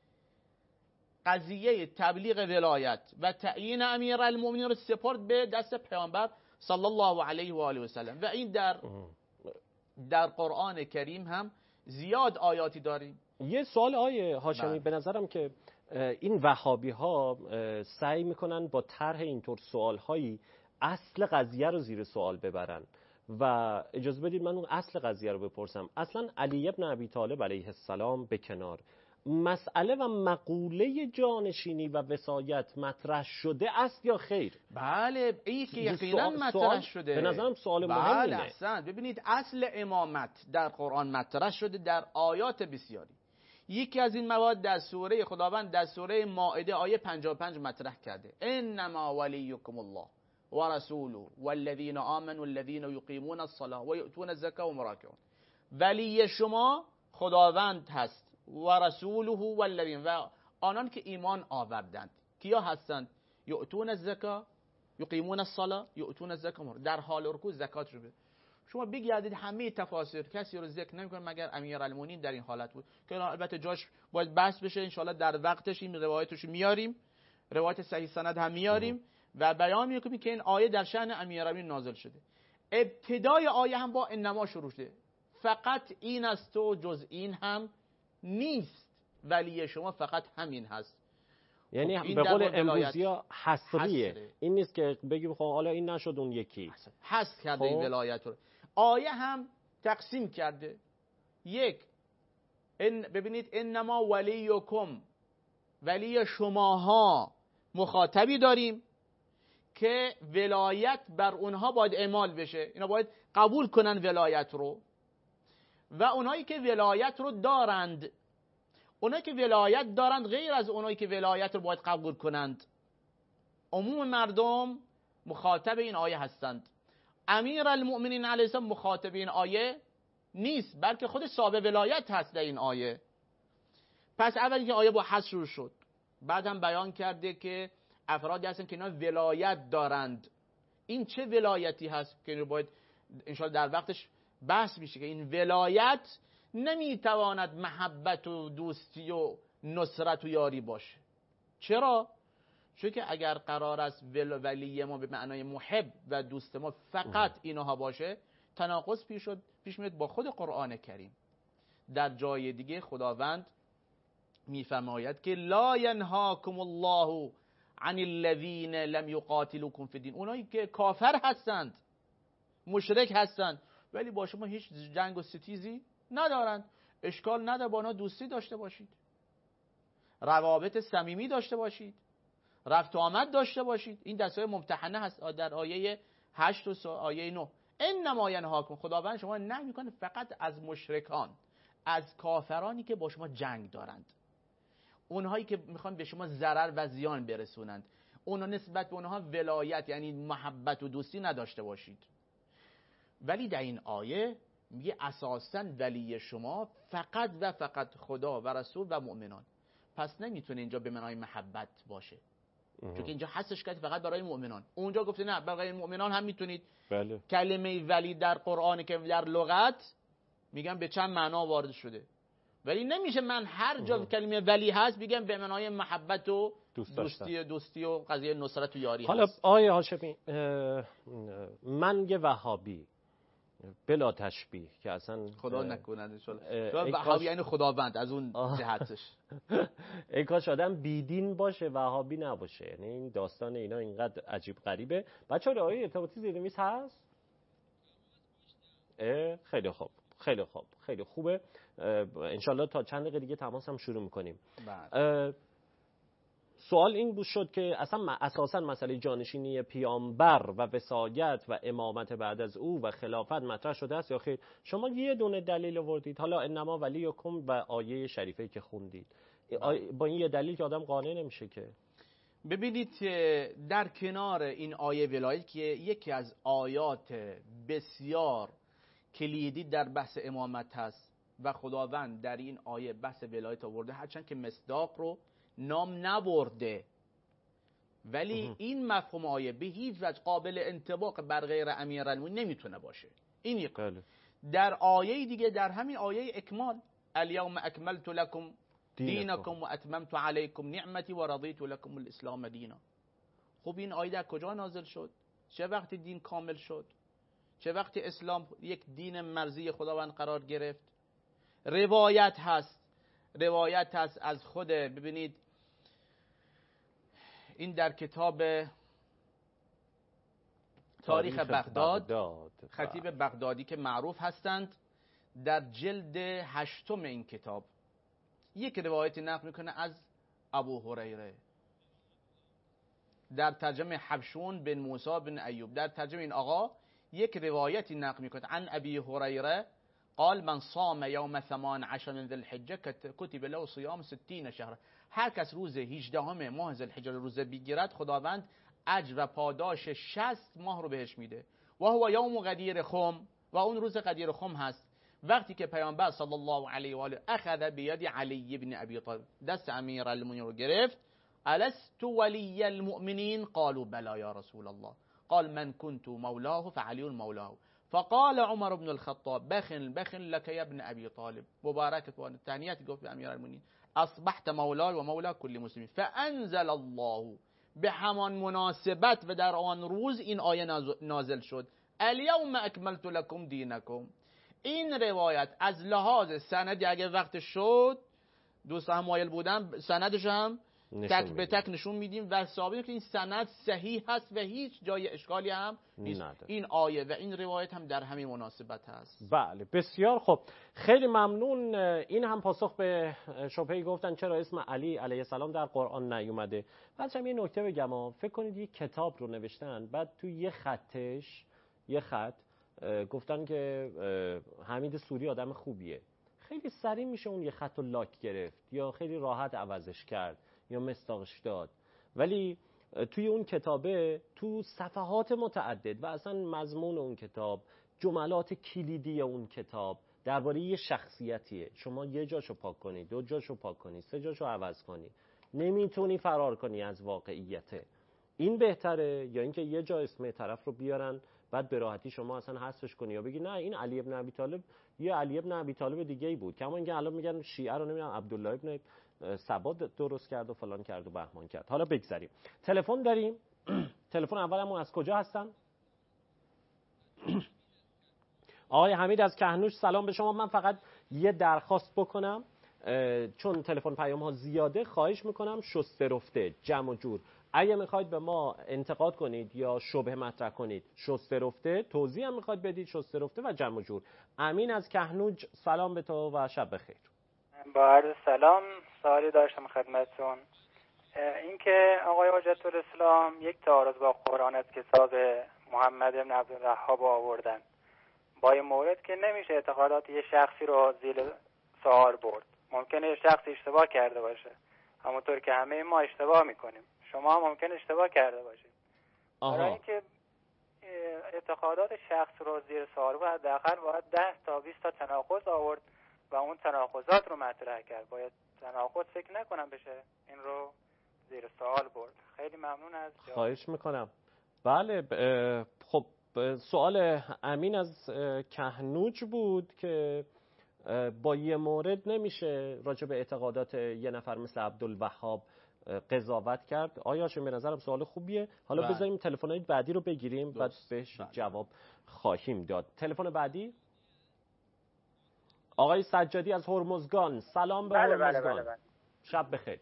قضیه تبلیغ ولایت و تعیین امیرالمؤمنین رو سپرد به دست پیامبر صلی الله علیه و آله و سلم. و این در قرآن کریم هم زیاد آیاتی داریم. یه سوال آیه هاشمی، به نظرم که این وهابی ها سعی میکنن با طرح اینطور سوال هایی اصل قضیه رو زیر سوال ببرن و اجازه بدید من اون اصل قضیه رو بپرسم. اصلا علی ابن ابی طالب علیه السلام به کنار، مسئله و مقوله جانشینی و وصایت مطرح شده است یا خیر؟ بله این که یقینا سوال مطرح شده. به نظرم سوال بله مهمه. احسن. ببینید اصل امامت در قرآن مطرح شده در آیات بسیاری. یکی از این مواد در سوره خداوند در سوره مائده آیه 55 مطرح کرده: انما ولیکم الله و رسوله والذین آمنوا الذین یقیمون الصلاة و یؤتون الزکاة و راکعون. ولی شما خداوند هست و رسوله والذین، و آنان که ایمان آوردند. کیا هستند؟ یؤتون الزکاة، یقیمون الصلاة، یؤتون الزکاة، در حال رکوع زکات رو بده. شما بگردید همه تفاسیر کسی رو ذکر نمی‌کنه مگر امیرالمومنین در این حالت بود که البته جاش باید بحث بشه، انشالله در وقتش این روایتش میاریم، روایت صحیح سند هم میاریم و بیان میکنیم که این آیه در شأن امیرالمومنین نازل شده. ابتدای آیه هم با انما شروع شده، فقط این است و جز این هم نیست، ولی شما فقط همین هست. یعنی به قول امروزیا حصریه. این نیست که بگیم خب حالا این نشد اون یکی حذف کرده این ولایت رو. آیه هم تقسیم کرده. یک، ببینید انما ولیکم، ولی شماها مخاطبی داریم که ولایت بر اونها باید اعمال بشه، اینا باید قبول کنن ولایت رو، و اونایی که ولایت رو دارند، اونایی که ولایت دارند غیر از اونایی که ولایت رو باید قبول کنند، عموم مردم مخاطب این آیه هستند. امیرالمؤمنین علیه السلام مخاطب این آیه نیست، بلکه خود صاحب ولایت هست در این آیه. پس اولی که آیه با حذف شروع شد، بعد هم بیان کرده که افرادی هستن که اینا ولایت دارند. این چه ولایتی هست که اینو باید انشاءالله در وقتش بحث میشه که این ولایت نمیتواند محبت و دوستی و نصرت و یاری باشه. چرا؟ چون که اگر قرار است ولی ما به معنای محب و دوست ما فقط اینها باشه، تناقض پیش میاد با خود قرآن کریم. در جای دیگه خداوند میفرماید که لا ینهاکم الله عن الذین لم یقاتلوکم فی الدین، اونایی که کافر هستند، مشرک هستند، ولی با شما هیچ جنگ و ستیزی ندارند. اشکال نداره با اونا دوستی داشته باشید، روابط صمیمی داشته باشید، رفت و آمد داشته باشید. این دستور ممتحنه هست در آیه 8 و آیه 9. انما ینهاکم، خداوند شما نهی میکنه فقط از مشرکان، از کافرانی که با شما جنگ دارند، اونهایی که میخوان به شما ضرر و زیان برسونند، اونها نسبت به اونها ولایت یعنی محبت و دوستی نداشته باشید. ولی در این آیه میگه اساساً ولی شما فقط و فقط خدا و رسول و مؤمنان. پس نمیتونه اینجا به معنای محبت باشه، چون که اینجا حسش کرد فقط برای مؤمنان. اونجا گفته نه برای مؤمنان هم میتونید. بله. کلمه ولی در قرآن که در لغت میگم به چند معنا وارد شده، ولی نمیشه من هر جا کلمه ولی هست بگم به معنای محبت و دوستی و قضیه نصرت و یاری. حالا آیه هاشمی، من یه وهابی بلا تشبیه که اصلا خدا نکنه انشالله وهابی یعنی خداوند از اون جهتش ای کاش آدم بیدین باشه وهابی نباشه. یعنی این داستان اینا اینقدر عجیب غریبه. بچه‌ها آیه ارتباطی زیر میز هست؟ خیلی خوب، خیلی خوب، خیلی خوبه. انشالله تا چند دقیقه دیگه تماس هم شروع میکنیم. سوال این بود شد که اصلا اساسا مسئله جانشینی پیامبر و وصایت و امامت بعد از او و خلافت مطرح شده است یا خیر؟ شما یه دونه دلیل آوردید، حالا انما ولیکم و آیه شریفه که خوندید، با این یه دلیل که آدم قانع نمیشه که. ببینید در کنار این آیه ولایت که یکی از آیات بسیار کلیدی در بحث امامت هست و خداوند در این آیه بحث ولایت آورده، هرچند که مصداق رو نام نبرده، ولی این مفهوم آیه به هیچ وجه قابل انطباق بر غیر امیرالمومنین نمیتونه باشه. این یک. در آیه دیگه در همین آیه اکمال، الیوم اکملت لکم دینکم و اتممت علیکم نعمتی و رضیت لکم الاسلام دینا. خب این آیه در کجا نازل شد؟ چه وقتی دین کامل شد؟ چه وقتی اسلام یک دین مرضی خداوند قرار گرفت؟ روایت هست از خود، ببینید این در کتاب تاریخ بغداد خطیب بغدادی که معروف هستند، در جلد 8 این کتاب یک روایتی نقل میکنه از ابو هریره در ترجمه حبشون بن موسی بن ایوب. در ترجمه این آقا یک روایتی نقل میکنه عن ابی هریره قال من صام یوم 18 من ذی الحجه کتب له صیام 60 شهر. هر کس روز 18 ماه ذی الحجه روزه بگیرد خداوند اجر و پاداش 60 ماه رو بهش میده. و هو یوم غدیر خم، و اون روز غدیر خم هست وقتی که پیامبر صلی الله علیه و آله اخذ بید علی ابن ابی طالب، دست امیرالمومنین رو گرفت. الست ولی المؤمنین قالوا بلی یا رسول الله قال من كنت مولاه فعلی مولاه فقال عمر بن الخطاب بخن لك يا ابن ابي طالب، مبارکت و تهنیت گفت به امیرالمومنین اصبحت مولای و مولا کل مسلمین. فانزل الله، به همان مناسبت و در آن روز این آیه نازل شد الیوم اکملت لکم دینکم. این روایت از لحاظ سندی اگه وقت شد دوست هم مایل بودم سندش هم تک به تک نشون میدیم و ثابت که این سند صحیح هست و هیچ جای اشکالی هم نیست. این آیه و این روایت هم در همین مناسبت هست. بله بسیار خوب، خیلی ممنون. این هم پاسخ به شبهه‌ای گفتن چرا اسم علی علیه السلام در قرآن نیومده. بعدش هم یه نکته بگم، فکر کنید یه کتاب رو نوشتن بعد تو یه خط گفتن که حمید سوری آدم خوبیه، خیلی سریع میشه اون یه خط رو لاک گرفت یا خیلی راحت عوضش کرد یا مستاقش داد، ولی توی اون کتابه تو صفحات متعدد و اصلا مضمون اون کتاب، جملات کلیدی اون کتاب درباره یه شخصیتیه. شما یه جاشو پاک کنی، دو جاشو پاک کنی، سه جاشو عوض کنی، نمیتونی فرار کنی از واقعیته. این بهتره یا اینکه یه جا اسم طرف رو بیارن بعد به راحتی شما اصلا حذفش کنی یا بگی نه این علی ابن ابی طالب یه علی ابن ابی طالب دیگه ای بود، کما اینکه الان میگن شیعه رو نمیدونم عبدالله ابن سبا درست کرد و فلان کرد و بهمان کرد. حالا بگذریم. تلفن داریم. تلفن اولمون از کجا هستن؟ آقای حمید از کهنوش، سلام به شما. من فقط یه درخواست بکنم، چون تلفن پیام ها زیاده، خواهش میکنم شسته رفته، جمع و جور، اگه میخواید به ما انتقاد کنید یا شبهه مطرح کنید شسته رفته، توضیح هم میخواید بدید شسته رفته و جمع و جور. امین از کهنوج، سلام به تو و شب بخیر. با عرض سلام، سوالی داشتم خدمتتون. اینکه آقای حجت الاسلام یک تعارض با قرآن از کتاب محمد بن عبدالوهاب آوردن با این مورد که نمیشه اعتقادات یه شخصی رو زیر سوال برد. ممکنه یه شخصی اشتباه کرده باشه، همونطور که همه ما اشتباه میکنیم، شما هم ممکن اشتباه کرده باشید. برای اینکه اعتقادات شخص رو زیر سوال برد، حداقل باید 10 تا 20 تا تناقض آورد و اون تناقضات رو مطرح کرد. باید تناقض فکر نکنم بشه این رو زیر سوال برد. خیلی ممنون از جواب. خواهش میکنم. بله خب سوال امین از کهنوج بود که با یه مورد نمیشه راجع به اعتقادات یه نفر مثل عبدالوهاب قضاوت کرد. آیا هاشم به نظرم سوال خوبیه. حالا بذاریم تلفن‌های بعدی رو بگیریم بعد بهش جواب خواهیم داد. تلفن بعدی آقای سجادی از هرمزگان، سلام به هرمزگان. بله. شب بخیر.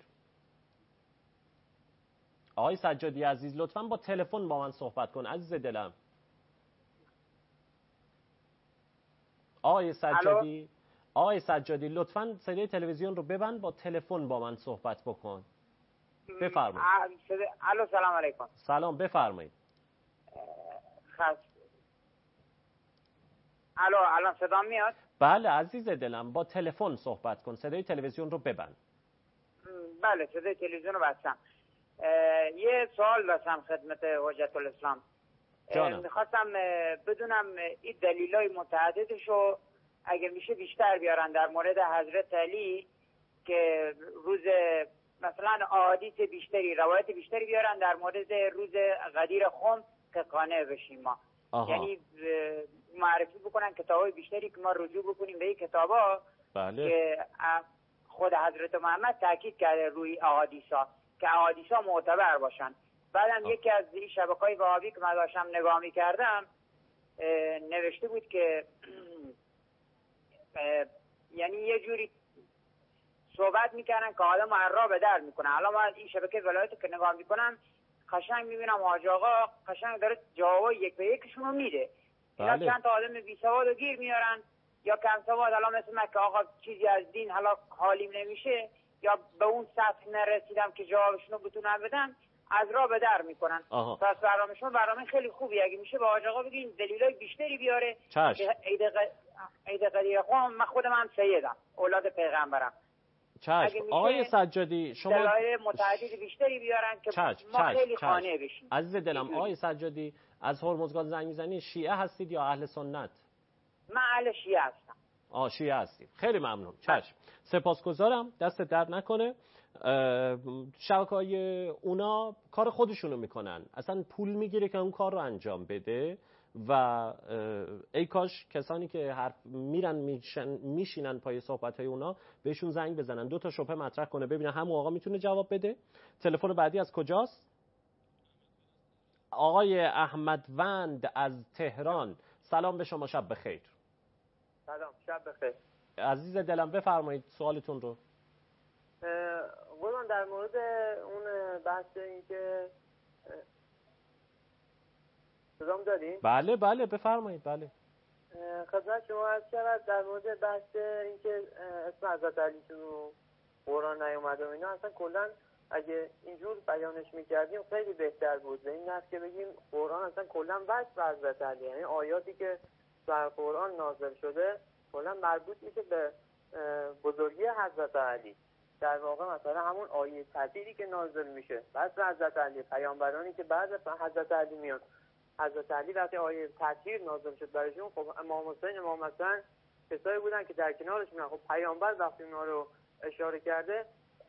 آقای سجادی عزیز لطفاً با تلفن با من صحبت کن عزیز دلم. آقای سجادی لطفاً صدای تلویزیون رو ببند، با تلفن با من صحبت بکن. بفرمایید. الو سلام علیکم. سلام بفرمایید. الو الان صدا میاد؟ بله عزیز دلم با تلفن صحبت کن، صدای تلویزیون رو ببند. بله صدای تلویزیون رو بستم. یه سوال داشتم خدمت حجت الاسلام. میخواستم بدونم این دلیلای متعددشو اگه میشه بیشتر بیارن در مورد حضرت علی، که روز مثلا احادیث بیشتری، روایت بیشتری بیارن در مورد روز غدیر خم که قانع بشیم ما. یعنی معرفی بکنن کتابای بیشتری که ما رجوع بکنیم به این کتابا. بله. که خود حضرت محمد تاکید کرده روی احادیثا که احادیثا معتبر باشن. بعدم یکی از این شبکه‌های وهابی که من داشتم نگاه می‌کردم نوشته بود که یعنی یه جوری صحبت میکنن که آدم عرا به درد میکنه. الان من این شبکه ولایت که نگاه میکنم قشنگ میبینم حاج آقا قشنگ داره جواب یک به یکشون رو میده. اینا چند تا آدم بی سواد رو گیر میارن، یا کم سواد الان مثل من که آقا چیزی از دین حالا حالیم نمیشه یا به اون سطح نرسیدم که جوابشون رو بتونم بدم، از راه به در میکنن. پس برنامه خیلی خوبی، اگه میشه با حاج آقا بگین دلیلای بیشتری بیاره. عید قدیر قوم، من خودم هم سیدم، اولاد پیغمبرم. آقای سجادی شما دلایل متعدد بیشتری بیارن که ما خیلی خانه بشیم. عزیز دلم آقای سجادی، از هرمزگان زنگ میزنی، شیعه هستید یا اهل سنت؟ من اهل شیعه هستم. شیعه هستید، خیلی ممنون. چشم، سپاسگزارم، دست درد نکنه. شبکه‌های اونا کار خودشونو میکنن، اصلا پول میگیره که اون کار رو انجام بده و ای کاش کسانی که حرف میشینن پای صحبت‌های اونا بهشون زنگ بزنن، 2 تا شبهه مطرح کنه ببینن همون آقا میتونه جواب بده. تلفن بعدی از کجاست؟ آقای احمدوند از تهران. سلام به شما، شب بخیر. سلام، شب بخیر. عزیز دلم بفرمایید سوالتون رو. قربان، در مورد اون بحث این که صدام دارین؟ بله بله بفرمایید. بله خدمت شما عرض شود در مورد بحث این که اسم حضرت علی تو قرآن نیومده و اینا، اصلا کلا اگه اینجور بیانش میکردیم خیلی بهتر بود. به این نفت که بگیم قرآن اصلا کلا وصف حضرت علی، یعنی آیاتی که در قرآن نازل شده کلا مربوط میشه به بزرگی حضرت علی. در واقع مثلا همون آیه تطهیری که نازل میشه بعد حضرت علی، پیامبرانی که بعد حضرت علی میان، حضرت علی وقتی آیه تطهیر نازل شد برایشون، خب امام حسین، امام حسن کسایی بودن که در کنارش میان. خب پیامبر وقتی اونا رو اشاره کرده،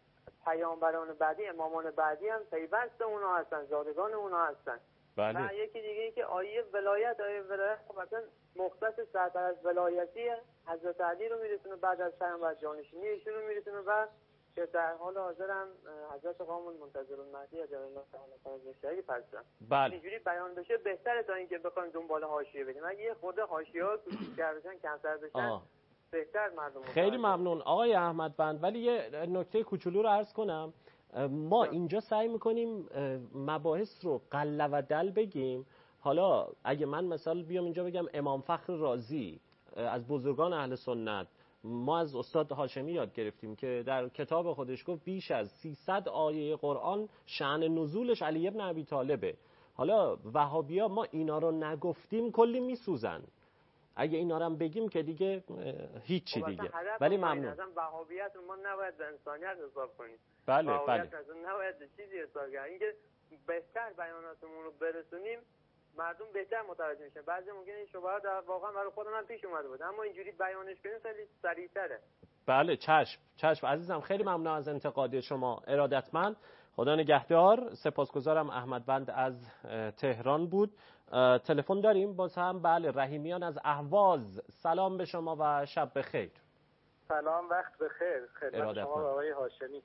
پیامبران بعدی، امامان بعدی هم پیوست اونا هستن، زادگان اونا هستن. بله. و یکی دیگه این که آیه ولایت خب مثلا مختص سرتر از ولایتی حضرت علی رو میرسونه، بعد از پیامبر جانشینی ایشون رو میرسونه و که در حال حاضر هم حضرت قوم منتظر المهدی عجل الله تعالی فرجه هستن. بله. اینجوری بیان بشه بهتره تا اینکه بخوایم دنبال حاشیه بدیم. اگه یه خورده حاشیه‌ها کوچیک‌تر بشن، کمتر بشن، بهتر مردم. خیلی ممنون آقای احمدوند. ولی یه نکته کوچولو رو عرض کنم، ما اینجا سعی میکنیم مباحث رو قله و دل بگیم. حالا اگه من مثلا بیام اینجا بگم امام فخر رازی از بزرگان اهل سنت، ما از استاد هاشمی یاد گرفتیم که در کتاب خودش گفت بیش از 300 آیه قرآن شأن نزولش علی ابن ابی طالبه. حالا وهابیا ما اینا رو نگفتیم کلی میسوزن، اگه اینا رو هم بگیم که دیگه هیچی دیگه. ولی ممنون. اصلا وهابیت ما نباید به انسانیت حساب کنیم. بله وهابیت اصلا نباید چیزی حساب کنیم. اینکه بهتر بیاناتمون رو برسونیم مردم بهتر متوجه میشن. بعضی ممکنه این شبهات واقعا برای خودم هم پیش اومده بود، اما اینجوری بیانش کنیم خیلی سریع‌تره. بله چشم عزیزم، خیلی ممنون از انتقاد شما، ارادتمند. خدا نگهدار. سپاسگزارم. احمدوند از تهران بود. تلفن داریم باز هم. بله، رحیمیان از اهواز. سلام به شما و شب بخیر. سلام، وقت بخیر خدمت شما آقای هاشمی.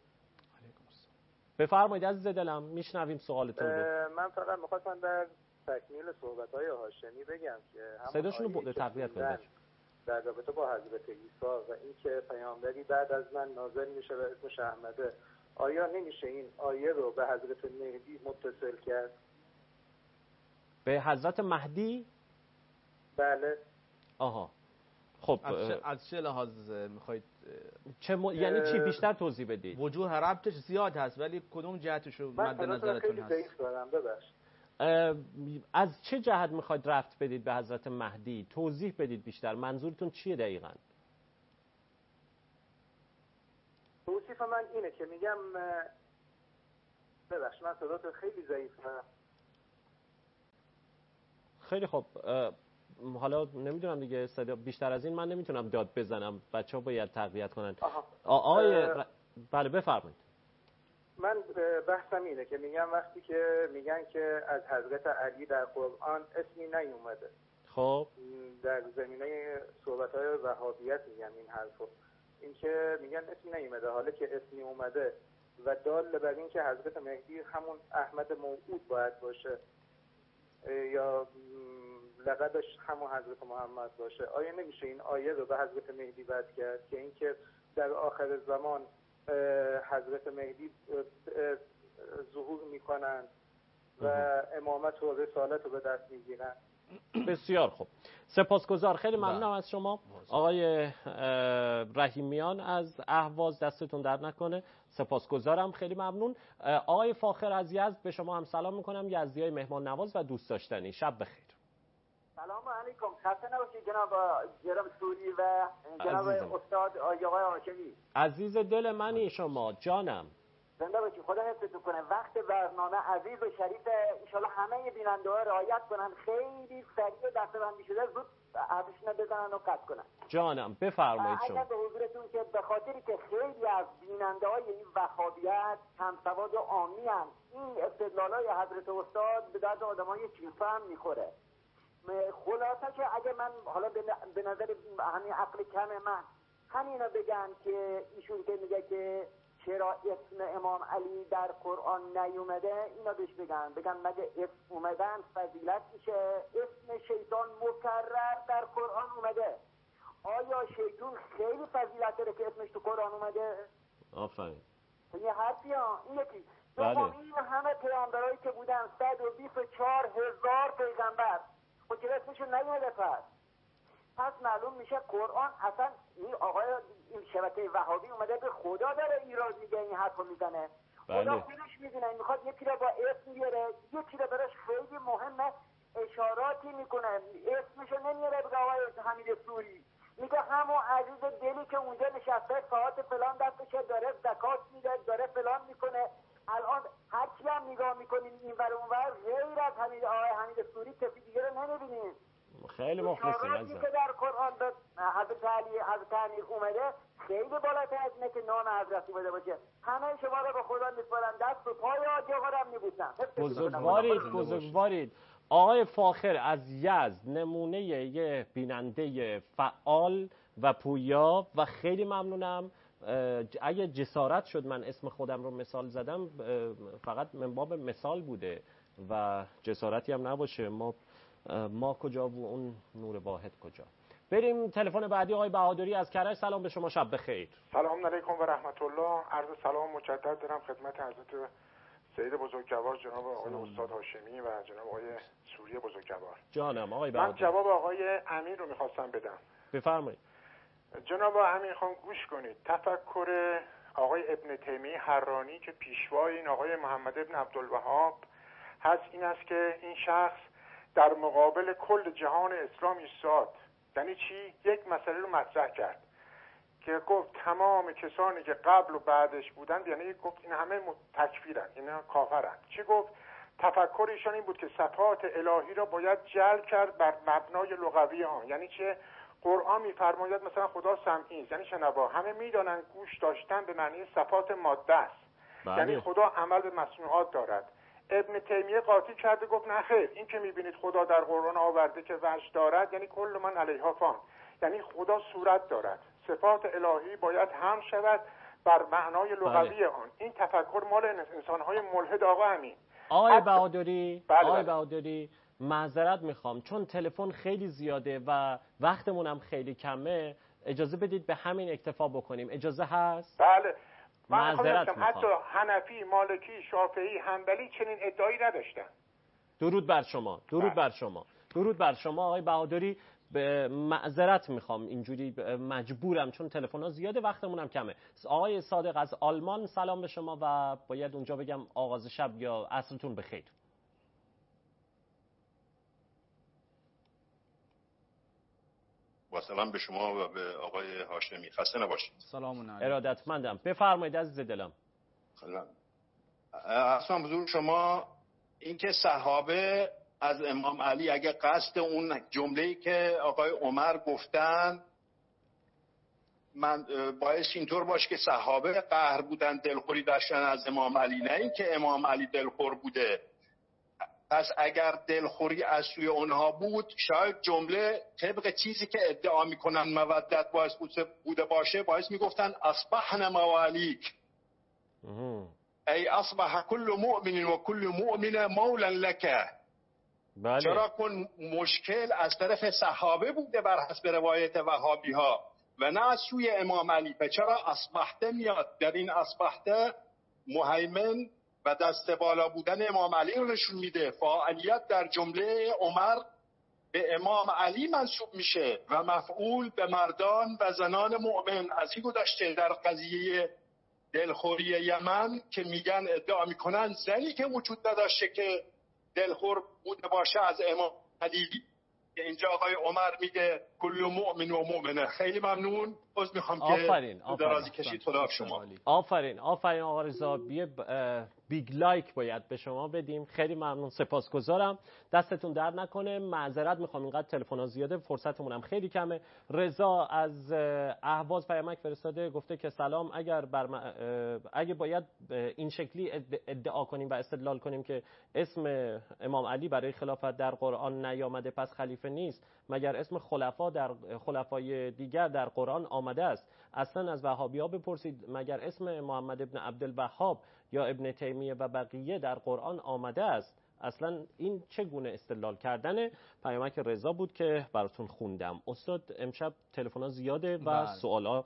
بفرمایید عزیز دلم، میشنویم سوالتون رو. من فقط می‌خواستم در تکمیل صحبت‌های هاشمی بگم که صداشون رو تقویت کنید در رابطه با حضرت عیسی و اینکه پیامبری بعد از من نازل میشه و اسمش احمده، آیا نمیشه این آیه رو به حضرت مهدی متصل کرد؟ به حضرت مهدی؟ بله. آها، خب از چه لحاظ میخواید یعنی چی بیشتر توضیح بدید؟ وجوه ربطش زیاد هست ولی کدوم جهتش رو مد نظرتون هست؟ ضعیف دارم، ببخشید. از چه جهت میخواید ربط بدید به حضرت مهدی؟ توضیح بدید بیشتر، منظورتون چیه دقیقاً؟ توصیف من اینه که میگم، ببخشید من صداتون خیلی ضعیفه. خیلی خب، حالا نمیدونم دیگه، صدا بیشتر از این من نمیتونم داد بزنم، بچه‌ها باید تقویت کنن. آقای بله بفرمایید. من بحثم اینه که میگم وقتی که میگن که از حضرت علی در قرآن اسمی نیومده، خب در زمینه صحبت‌های وهابیت میگم این حرفو، این که میگن اسمی نیومده، حالا که اسمی اومده و دال بر این که حضرت مهدی همون احمد موعود باید باشه یا لقبش همون حضرت محمد باشه، آیا نمیشه این آیه رو به حضرت مهدی وصل کرد که اینکه در آخر زمان حضرت مهدی ظهور میکنن و امامت و رسالت رو به دست میگیرن؟ بسیار خوب، سپاسگزار، خیلی ممنونم از شما آقای رحیمیان از اهواز، دستتون در نکنه. سپاسگزارم، خیلی ممنون. آقای فاخر از یزد به شما هم سلام میکنم، یزدیای مهمان نواز و دوست داشتنی. شب بخیر. سلام علیکم، خسته نباشید جناب سوری و جناب استاد آقای هاشمی. عزیز دل منی شما، جانم. زنده باشید، خدا حفظتون کنه. وقت برنامه عزیز و شریف ان همه بیننده‌ها رعایت کنن، خیلی سریع دسته‌بندی شده، زود حرفشون بزنن و قطع کنن. جانم بفرمایید شما. اگر به حضورتون که به خاطری که خیلی از بیننده‌های این وهابیت کم سواد و عامی ان، این استدلال‌های حضرت استاد به درد آدمای چیفهم میخوره. خلاصه که اگه من حالا به نظر همین عقل کم من همینو بگم که ایشون که میگه که چرا اسم امام علی در قرآن نیومده، اینا بهش بگم مگه اسم اومدن فضیلت میشه؟ اسم شیطان مکرر در قرآن اومده، آیا شیطان خیلی فضیلت داره که اسمش تو قرآن اومده؟ آفرین. یه حرفی ها این یکی. بله. این همه پیامبرایی که بودن 124,000 پیغمبر خب که اسمشون نیومده، پس معلوم میشه قرآن اصلا این آقای این شبکه وهابی اومده به خدا داره ایراد میگه، این حرفو میزنه. خدا خودش میدونه میخواد یکی رو با اسم بیاره، یکی رو براش خیلی مهمه اشاراتی میکنه، اسمشو نمیاره بگه آقای حمید سوری، میگه همون عزیز دلی که اونجا نشسته ساعت فلان دستشه داره زکات میده، داره فلان میکنه. الان هر کی هم نگاه میکنین این ور اون ور غیر از آقای حمید سوری کسی دیگه رو نمیبینین. خیلی مخلصیم عزیزم. که در قرآن به حضرت علی اومده خیلی بالاتر از اینه که نام حضرت اومده باشه. همه شما رو به خدا میسپارم، دست و پای آقا رو میبوسم. بزرگوارید. آقای فاخر از یزد نمونه یه بیننده فعال و پویا و خیلی ممنونم. اگه جسارت شد من اسم خودم رو مثال زدم، فقط من باب مثال بوده و جسارتی هم نباشه. ما کجا و اون نور واحد کجا. بریم تلفن بعدی. آقای بهادری از کرج، سلام به شما، شب بخیر. سلام علیکم و رحمت الله. عرض سلام مجدد دارم خدمت حضرت سید بزرگوار جناب آقای استاد هاشمی و جناب آقای سوری بزرگوار. جانم آقای بهادری. من جواب آقای امین رو میخواستم بدم. بفرمایید. جناب امین خان گوش کنید. تفکر آقای ابن تیمیه حرانی که پیشوای این آقای محمد ابن عبدالوهاب هست این است که این شخص در مقابل کل جهان اسلام ایستاد. یعنی چی؟ یک مسئله رو مطرح کرد که گفت تمام کسانی که قبل و بعدش بودند، یعنی گفت این همه تکفیرن، اینا کافرن. چی گفت؟ تفکر ایشان این بود که صفات الهی را باید جلب کرد بر مبنای لغوی آن. یعنی چه؟ قرآن میفرماید مثلا خدا سمعی است، یعنی شنوا. همه میدانن گوش داشتن به معنی صفات ماده است. یعنی خدا عمل به مصنوعات دارد. ابن تیمیه قاطی کرده گفت نه خیر، این که میبینید خدا در قرآن آورده که وجه دارد یعنی کل من علیها فان، یعنی خدا صورت دارد. صفات الهی باید هم شود بر معنای لغوی آن. این تفکر مال انسانهای ملحد آقا امین. آقای بهادری، آقای بهادری معذرت میخوام چون تلفن خیلی زیاده و وقتمون هم خیلی کمه، اجازه بدید به همین اکتفا بکنیم. اجازه هست؟ بله. معذرت میخوام. حتی حنفی، مالکی، شافعی، حنبلی چنین ادعایی نداشتن. درود بر شما. درود بر شما. درود بر شما آقای بهادری. معذرت میخوام اینجوری مجبورم چون تلفن‌ها زیاده، وقتمون هم کمه. آقای صادق از آلمان سلام به شما و باید اونجا بگم آغاز شب یا عصرتون بخیر. با سلام به شما و به آقای هاشمی. خسته نباشید. سلام علیکم. ارادتمندم. بفرمایید عزیز دلم. اصلا بزرگ شما این که صحابه از امام علی اگه قصد اون جمله‌ای که آقای عمر گفتن من باعث اینطور باشه که صحابه قهر بودن، دلخوری داشتن از امام علی، نه این که امام علی دلخور بوده. پس اگر دلخوری از سوی اونها بود شاید جمله طبق چیزی که ادعا میکنن مودت باعث بوده باشه، باعث میگفتن اصبحنا موالیک، ای اصبح کل مؤمن و کل مؤمنه مولا لک. چرا کن مشکل از طرف صحابه بوده بر حسب روایت وهابی ها و نه از سوی امام علی. چرا اصبحته میاد؟ در این اصبحته مهیمن و دست بالا بودن امام علی رو نشون میده. فاعلیت در جمله عمر به امام علی منسوب میشه و مفعول به مردان و زنان مؤمن. از این گذشته در قضیه دلخوری یمن که میگن ادعا میکنن زنی که وجود نداشته که دلخور بوده باشه از امام علی، که اینجا آقای عمر میگه کل مؤمن و مؤمنه. خیلی ممنون. از میخوام که درازی کشید. خدا شما. آفرین آقا رضا. بیگ لایک باید به شما بدیم. خیلی ممنون، سپاسگزارم. دستتون درد نکنه. معذرت میخوام اینقدر تلفن‌ها زیاده، فرصتمون هم خیلی کمه. رضا از اهواز پیامک فرستاده، گفته که سلام، اگه باید این شکلی ادعا کنیم و استدلال کنیم که اسم امام علی برای خلافت در قرآن نیامده پس خلیفه نیست، مگر اسم خلفای دیگر در قرآن آمده است؟ اصلا از وهابی‌ها بپرسید، مگر اسم محمد ابن عبدالوهاب یا ابن تیمیه و بقیه در قرآن آمده است؟ اصلا این چگونه استدلال کردنه؟ پیامک رضا بود که براتون خوندم. استاد امشب تلفن‌ها زیاده و سوالا.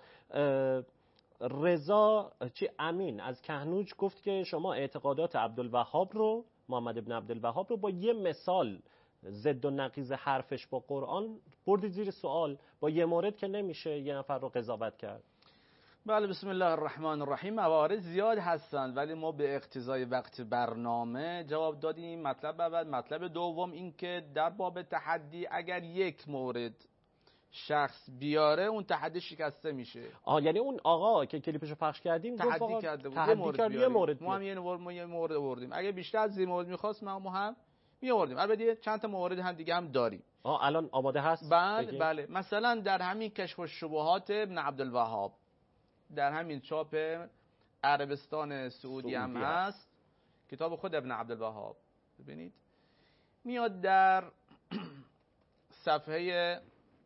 رضا امین از کهنوج گفت که شما اعتقادات عبدالوهاب رو، محمد ابن عبدالوهاب رو با یه مثال ضد و نقیض حرفش با قرآن بردید زیر سوال، با یه مورد که نمیشه یه نفر رو قضاوت کرد. بله، بسم الله الرحمن الرحیم. موارد زیاد هستند ولی ما به اقتضای وقت برنامه جواب دادیم. مطلب اول. مطلب دوم این که در باب تحدی اگر یک مورد شخص بیاره اون تحدی شکسته میشه. یعنی اون آقا که کلیپشو پخش کردیم تحدی کرده بود، یه مورد ما هم یه مورد آوردیم. اگه بیشتر از این مورد می‌خواست ما هم می‌آوردیم. البته چند تا مورد هم دیگه هم داریم. الان آماده هست؟ بله. مثلا در همین کشف الشبهات ابن عبدالوهاب، در همین چاپ عربستان سعودی هم هست، کتاب خود ابن عبدالوهاب. ببینید میاد در صفحه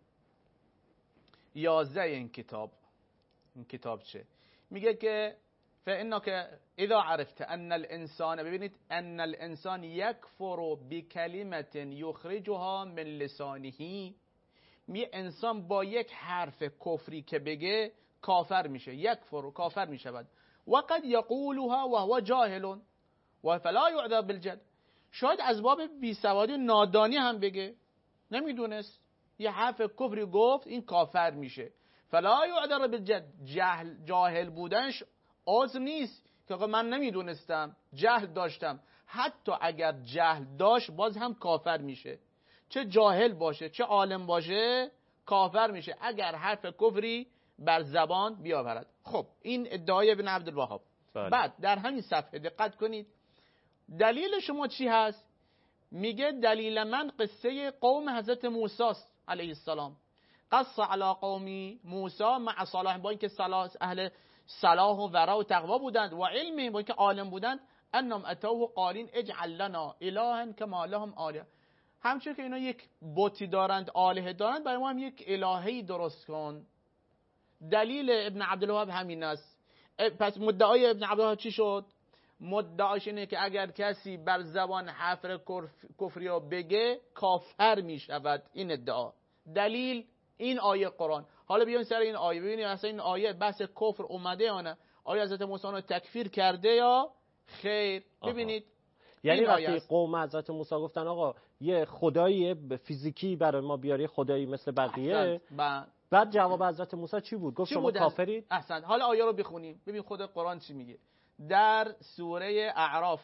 11 این کتابچه میگه که فإنك اذا عرفت ان الانسان، ببینید، ان الانسان یکفر بکلمه یخرجها من لسانه، می انسان با یک حرف کفری که بگه کافر میشه، یکفر کافر میشود. و قد یقولها وهو جاهل و فلا یعذر بالجهل، شاید از باب بیسوادی نادانی هم بگه، نمیدونست، یه حرف کفری گفت، این کافر میشه. فلا یعذر بالجهل، جاهل بودنش عذر نیست که من نمیدونستم، جهل داشتم. حتی اگر جهل داشت باز هم کافر میشه، چه جاهل باشه چه عالم باشه کافر میشه اگر حرف کفری بر زبان بیاورد. خب این ادعای ابن عبدالوهاب. بعد در همین صفحه دقت کنید، دلیل شما چی هست؟ میگه دلیل من قصه قوم حضرت موسی علیه السلام. قص علی قومی موسی مع صلاح، با اینکه اهل صلاح و ورع و تقوا بودند و علم، با اینکه عالم بودند، انهم اتوه قالین اجعل لنا الها کما لهم آلهه، همچون که اینا یک بتی دارند، آلهه دارند، برای ما هم یک الههی درست کن. دلیل ابن عبدالوهاب همین است. پس مدعای ابن عبدالوهاب چی شد؟ مدعاش اینه که اگر کسی بر زبان حرف کفری رو بگه کافر می شود. این ادعا. دلیل این آیه قرآن. حالا بیاین سر این آیه ببینید اصلا این آیه بحث کفر اومده یا نه، آیا حضرت موسی رو تکفیر کرده یا خیر. ببینید یعنی وقتی قوم حضرت موسی گفتن آقا یه خدایی فیزیکی برای ما بیاری، خدایی مثل بقیه، بعد جواب حضرت موسی چی بود؟ گفت شما کافرید. احسن. حالا آیه رو بخونیم ببین خود قرآن چی میگه. در سوره اعراف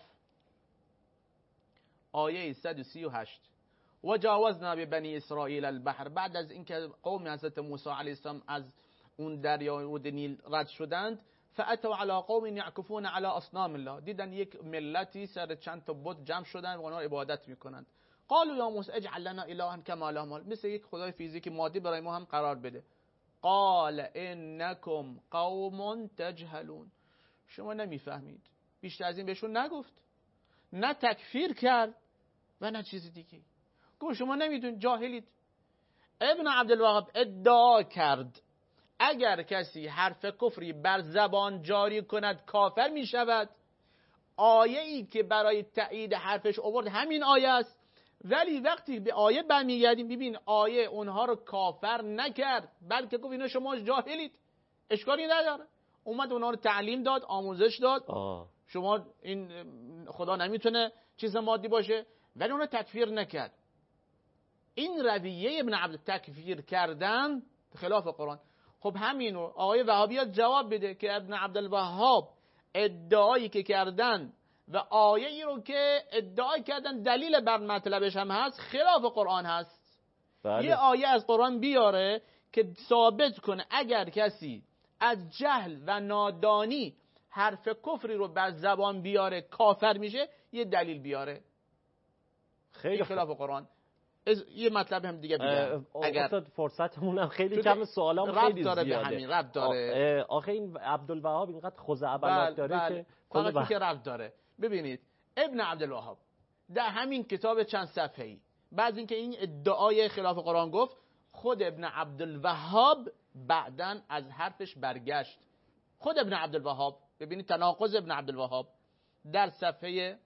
آیه 138 و جاوزنا ببنی اسرائیل البحر، بعد از اینکه قوم حضرت موسی علیه السلام از اون دریا و نیل رد شدند، فاتوا علی قوم یعکفون علی اصنام الله، دیدن یک ملتی سر چند تا بت جمع شدن و اونها عبادت میکنند. قالوا یا موسی اجعل لنا الها کما لهم، مثل یک خدای فیزیکی مادی برای ما هم قرار بده. قال انکم قوم تجهلون، شما نمیفهمید. بیشتر از این بهشون نگفت، نه تکفیر کرد و نه چیز دیگه. گفت شما نمیدونید، جاهلید. ابن عبدالوهاب ادعا کرد اگر کسی حرف کفری بر زبان جاری کند کافر می شود. آیه ای که برای تایید حرفش آورد همین آیه است، ولی وقتی به آیه برمیگردیم ببین آیه اونها رو کافر نکرد، بلکه گفت اینا شما جاهلید، اشکالی نداره. اومد اونها رو تعلیم داد، آموزش داد. شما این خدا نمیتونه چیز مادی باشه، ولی اونها تکفیر نکرد. این رویه ابن عبد تکفیر کردن خلاف قرآن. خب همینو آقای وهابی جواب بده که ابن عبدالوهاب ادعایی که کردن و آیه‌ای رو که ادعای کردن دلیل بر مطلبش هم هست خلاف قرآن هست. بله. یه آیه از قرآن بیاره که ثابت کنه اگر کسی از جهل و نادانی حرف کفری رو بر زبان بیاره کافر میشه، یه دلیل بیاره. خیلی خلاف قرآن. یه مطلب هم دیگه بگم اگر فرصتمون هم خیلی کم، سوالام خیلی داره زیاده. به همین ربط داره. آخه این عبدالوهاب اینقدر خزعبلات داره که فقط که ربط داره. ببینید ابن عبدالوهاب در همین کتاب چند صفحه‌ای بعد اینکه این ادعای خلاف قرآن گفت، خود ابن عبدالوهاب بعدن از حرفش برگشت. خود ابن عبدالوهاب، ببینید تناقض ابن عبدالوهاب در صفحه،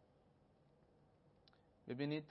ببینید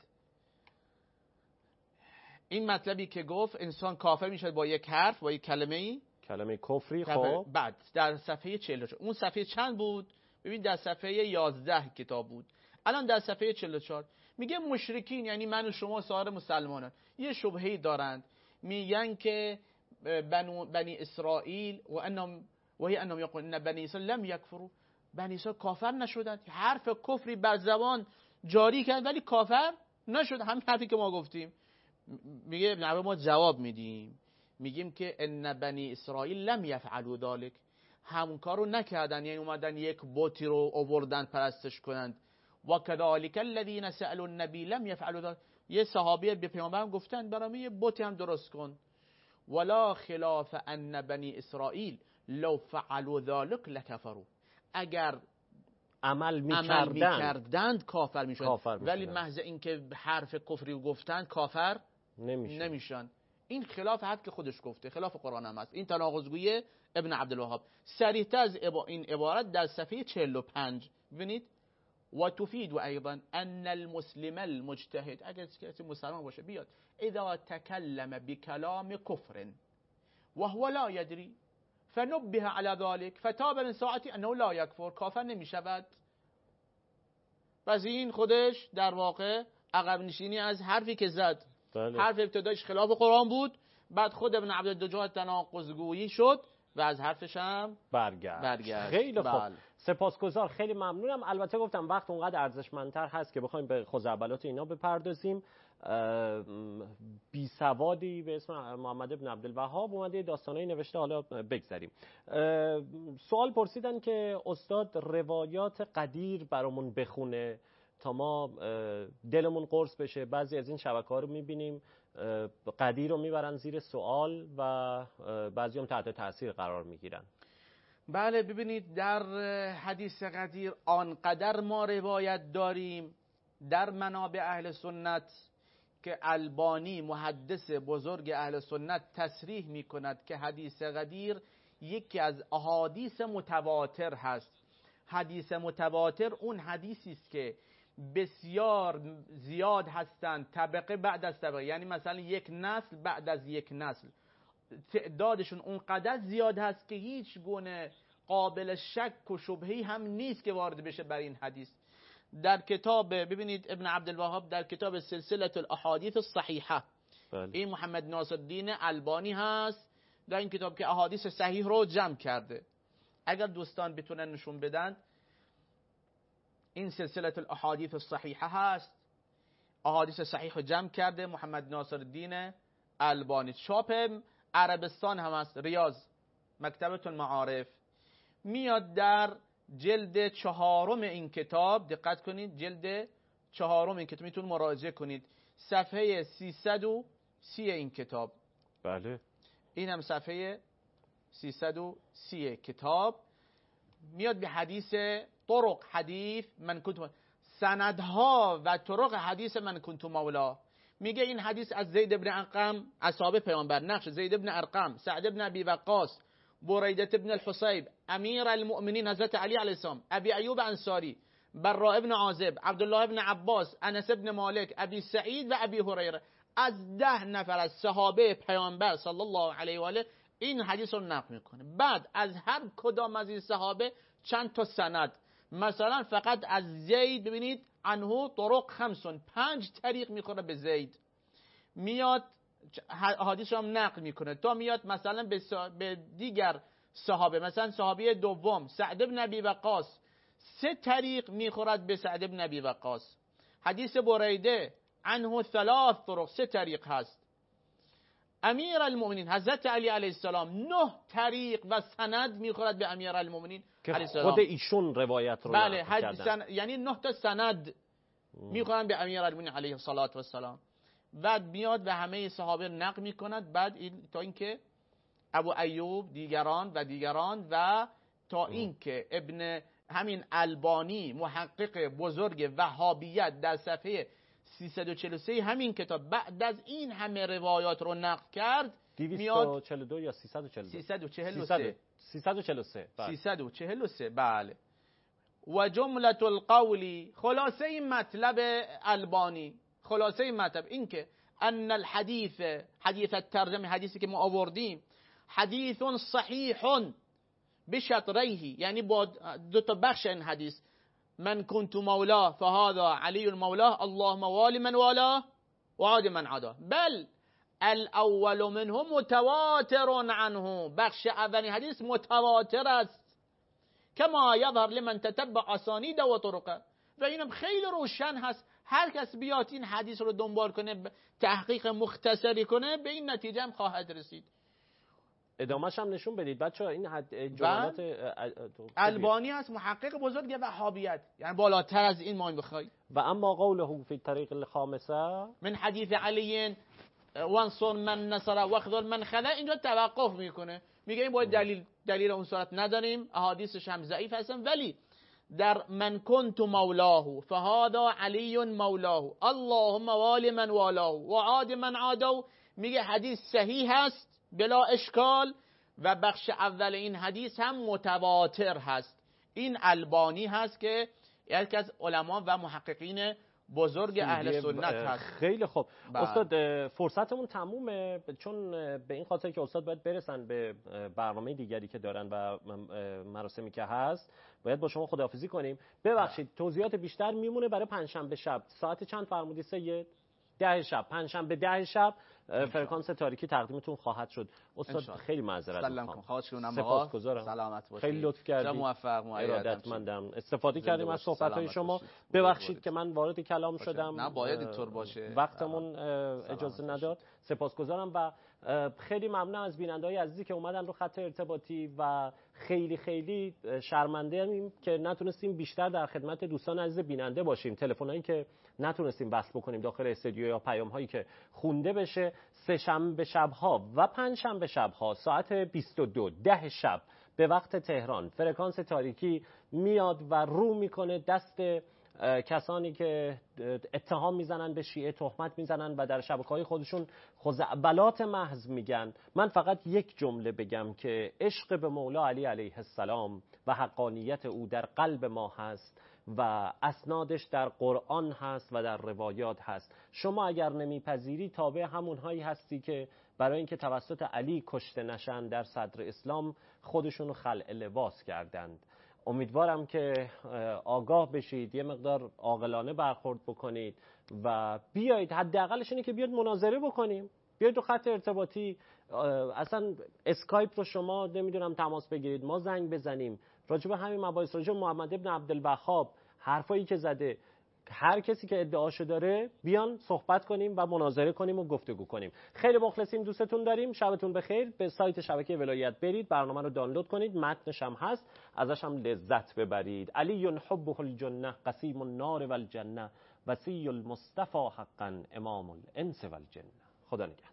این مطلبی که گفت انسان کافر میشه با یک حرف، با یک کلمه کفری. خب بعد در صفحه 44 اون صفحه چند بود؟ ببین در صفحه 11 کتاب بود، الان در صفحه 44 میگه مشرکین یعنی من و شما سایر مسلمانان یه شبهه‌ای دارند، میگن که بنی اسرائیل و هی انهم یقولون ان بنی اسرائیل لم یکفروا، بنی اسرائیل کافر نشدند، حرف کفری بر زبان جاری کرد ولی کافر نشد. همین حرفی که ما گفتیم. میگه ابن عباس ما جواب میدیم، میگیم که ان بنی اسرائیل لم یفعلوا ذلک، همون کارو نکردن، یعنی اومدن یک بتی رو آوردن پرستش کنند. و کذالک الذین سألوا النبی لم یفعلوا ذلک، یه صحابی به پیامبر گفتن برام یه بتی هم درست کن. ولا خلاف ان بنی اسرائیل لو فعلوا ذلک لکفروا، اگر عمل میکردند کافر میشن، ولی محض اینکه حرف کفری گفتن کافر نمیشن. این خلاف حد که خودش گفته، خلاف قرآن هم است. این تناقضگوی ابن عبدالوهاب. صریح‌تر از این عبارت در صفحه 45 ببینید، و تفید ایضا ان المسلم المجتهد، اگر کسی مسلمان باشه بیاد اذا تکلم بکلام کفر وهو لا يدري فنبه على ذلك فتاب من ساعتی انه لا یکفر، کافر نمیشود. پس این خودش در واقع عقب نشینی از حرفی که زد. بله. حرف ابتدایش خلاف قرآن بود، بعد خود ابن عبدالدجال تناقض‌گویی شد و از حرفش هم برگشت. خیلی خوب. سپاسگزار، خیلی ممنونم. البته گفتم وقت اونقدر ارزشمندتر هست که بخوایم به خزعبلات اینا بپردازیم. بی سوادی به اسم محمد ابن عبدالوهاب اومده داستانایی نوشته، حالا بگذریم. سوال پرسیدن که استاد روایات قدیر برامون بخونه تا ما دلمون قرص بشه. بعضی از این شبکه‌ها رو می‌بینیم قدیر رو میبرن زیر سوال و بعضی هم تحت تاثیر قرار میگیرن. بله ببینید در حدیث قدیر آنقدر ما روایت داریم در منابع اهل سنت که البانی محدث بزرگ اهل سنت تصریح می کند که حدیث قدیر یکی از احادیث متواتر هست. حدیث متواتر اون حدیثی است که بسیار زیاد هستند طبقه بعد از طبقه، یعنی مثلا یک نسل بعد از یک نسل تعدادشون اونقدر زیاد هست که هیچ گونه قابل شک و شبهه‌ای هم نیست که وارد بشه بر این حدیث. در کتاب ببینید ابن عبدالوهاب در کتاب سلسله الاحادیث الصحیحه، این محمد ناصرالدین البانی هست در این کتاب که احادیث صحیح رو جمع کرده. اگر دوستان بتونن نشون بدن، این سلسله الاحادیث الصحیحه هست، احادیث صحیح رو جمع کرده محمد ناصرالدین البانی. چاپ عربستان هم هست، ریاض، مکتبه المعارف. میاد در جلد 4 این کتاب، دقت کنید جلد 4 این کتاب، میتونید مراجعه کنید، صفحه 330 این کتاب. بله این هم صفحه 330 کتاب. میاد به حدیث طرق حدیث من کنت، سندها و طرق حدیث من کنت مولا. میگه این حدیث از زید ابن ارقم اصحاب پیامبر، نقش زید ابن ارقم، سعد ابن ابی وقاص، بریده ابن الحصیب، امیر المؤمنین حضرت علی علیه السلام، ابی ایوب انصاری، براء ابن عازب، عبدالله ابن عباس، انس ابن مالک، ابی سعید و ابی هریره، از 10 نفر از صحابه پیامبر صلی الله علیه و آله این حدیث رو نقل میکنه. بعد از هر کدام از این صحابه چند تا سند، مثلا فقط از زید ببینید عنه طرق 5 طریق میخوره به زید. میاد حدیث رو هم نقل میکنه، تا میاد مثلا به دیگر صحابه، مثلا صحابی دوم سعد بن ابی وقاص 3 طریق میخورد به سعد بن ابی وقاص. حدیث بریده عنه 3 طرق، 3 طریق هست. امیر المؤمنین حضرت علی علیه السلام 9 طریق و سند میخورد به امیر المؤمنین علیه السلام. خود ایشون روایت رو بله یعنی 9 تا سند میخورن به امیر المؤمنین علیه السلام. بعد میاد به همه صحابه نقل میکند، بعد تا اینکه ابو ایوب دیگران و تا اینکه ابن همین البانی محقق بزرگ وهابیت در صفحه 343 همین کتاب بعد از این همه روایات رو نقل کرد، 242 یا 343 343 بله. و جمله القول، خلاصه این مطلب البانی، خلاصه این مطلب این که ان الحدیث، حدیث الترجمه، حدیثی که ما آوردیم، حدیث صحیح بشطریه، یعنی با 2 تا بخش این حدیث، من كنت مولاه فهذا علی المولاه اللهم والی من والاه و عاد من عاداه، بل الاول منه متواتر عنه، بخش اولی حدیث متواتر است، کما یظهر لمن تتبع اسانید و طرقه، و اینم خیلی روشن هست، هر کس بیاد این حدیث رو دنبال کنه، تحقیق مختصری کنه، به این نتیجه هم خواهد رسید. ادامه‌ش هم نشون بدید بچه‌ها. این جملات البانی هست، محقق بزرگ وهابیت، یعنی بالاتر از این ما بخوای. و اما قوله فی الطریق الخامسه من حدیث علی وانصر من نصر واخذل من خذل، اینجا توقف میکنه، میگه این باید دلیل اون صورت نداریم، احادیثش هم ضعیف هستن، ولی در من كنت مولاه فهذا علی مولاه اللهم والی من والاه و عاد من عاداه، میگه حدیث صحیح هست بلا اشکال، و بخش اول این حدیث هم متواتر هست. این البانی هست که یکی از علما و محققین بزرگ اهل سنت هست. خیلی خوب استاد، فرصتمون تمومه، چون به این خاطر که استاد باید برسن به برنامه دیگری که دارن و مراسمی که هست، باید با شما خداحافظی کنیم. ببخشید توضیحات بیشتر میمونه برای پنجشنبه شب. ساعت چند فرمودی سید؟ 10 شب، پنجشنبه 10 شب فرکانس تاریکی تقدیمتون خواهد شد. استاد خیلی معذرت میخوام. سپاسگزارم. سلامت باشید. خیلی لطف کردید. موفق ارادتمندم. استفاده کردیم از صحبت‌های شما. ببخشید که من وارد کلام شدم. نه باید اینطور باشه. وقتمون اجازه نداد. سپاسگزارم و خیلی ممنون از بیننده‌های عزیزی که اومدن رو خط ارتباطی و خیلی خیلی شرمنده‌ام که نتونستیم بیشتر در خدمت دوستان عزیز بیننده باشیم. تلفنایی که نتونستیم بس بکنیم داخل استودیو یا پیام‌هایی که خونده بشه. سه شنبه شب‌ها و پنج شنبه شب‌ها ساعت 22 10 شب به وقت تهران فرکانس تاریکی میاد و رو میکنه دست کسانی که اتهام میزنن به شیعه، تهمت میزنن و در شبکه‌های خودشون خزعبلات محض میگن. من فقط یک جمله بگم که عشق به مولا علی علیه السلام و حقانیت او در قلب ما هست و اسنادش در قرآن هست و در روایات هست. شما اگر نمیپذیری تابع همونهایی هستی که برای اینکه توسط علی کشته نشن در صدر اسلام خودشونو خلع لباس کردند. امیدوارم که آگاه بشید، یه مقدار عاقلانه برخورد بکنید و بیایید، حداقلش اینه که بیاد مناظره بکنیم، بیاید تو خط ارتباطی، اصلا اسکایپ رو شما نمیدونم تماس بگیرید، ما زنگ بزنیم، راجع به همین مباحث، راجع به محمد ابن عبدالوهاب حرفایی که زده، هر کسی که ادعاشو داره بیان صحبت کنیم و مناظره کنیم و گفتگو کنیم. خیلی مخلصیم، دوستتون داریم. شبتون بخیر. به سایت شبکه ولایت برید، برنامه رو دانلود کنید، متنش هم هست، ازش هم لذت ببرید. علی حبه الجنه قسیم النار والجنه وصی المصطفى حقا امام الانس والجنه. خدا نگهدار.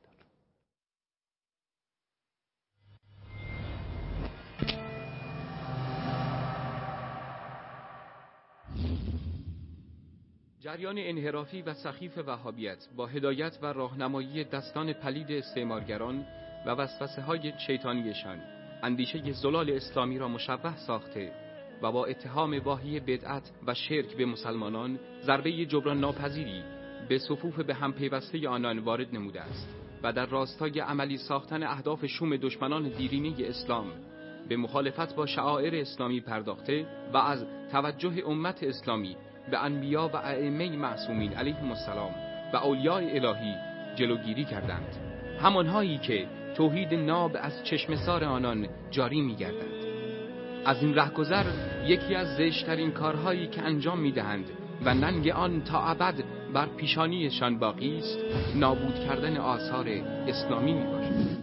جریان انحرافی و سخیف وهابیت با هدایت و راهنمایی دستان پلید استعمارگران و وسوسه‌های شیطانیشان اندیشه زلال اسلامی را مشوه ساخته و با اتهام واهی بدعت و شرک به مسلمانان ضربه جبران ناپذیری به صفوف به هم پیوسته آنان وارد نموده است و در راستای عملی ساختن اهداف شوم دشمنان دیرینه اسلام به مخالفت با شعائر اسلامی پرداخته و از توجه امت اسلامی به انبیا و ائمه معصومین علیهم السلام و اولیاء الهی جلوگیری کردند، همانهایی که توحید ناب از چشمسار آنان جاری می‌گردند. از این رهگذر یکی از زشت‌ترین کارهایی که انجام می‌دهند و ننگ آن تا ابد بر پیشانیشان باقی است، نابود کردن آثار اسلامی می‌باشد.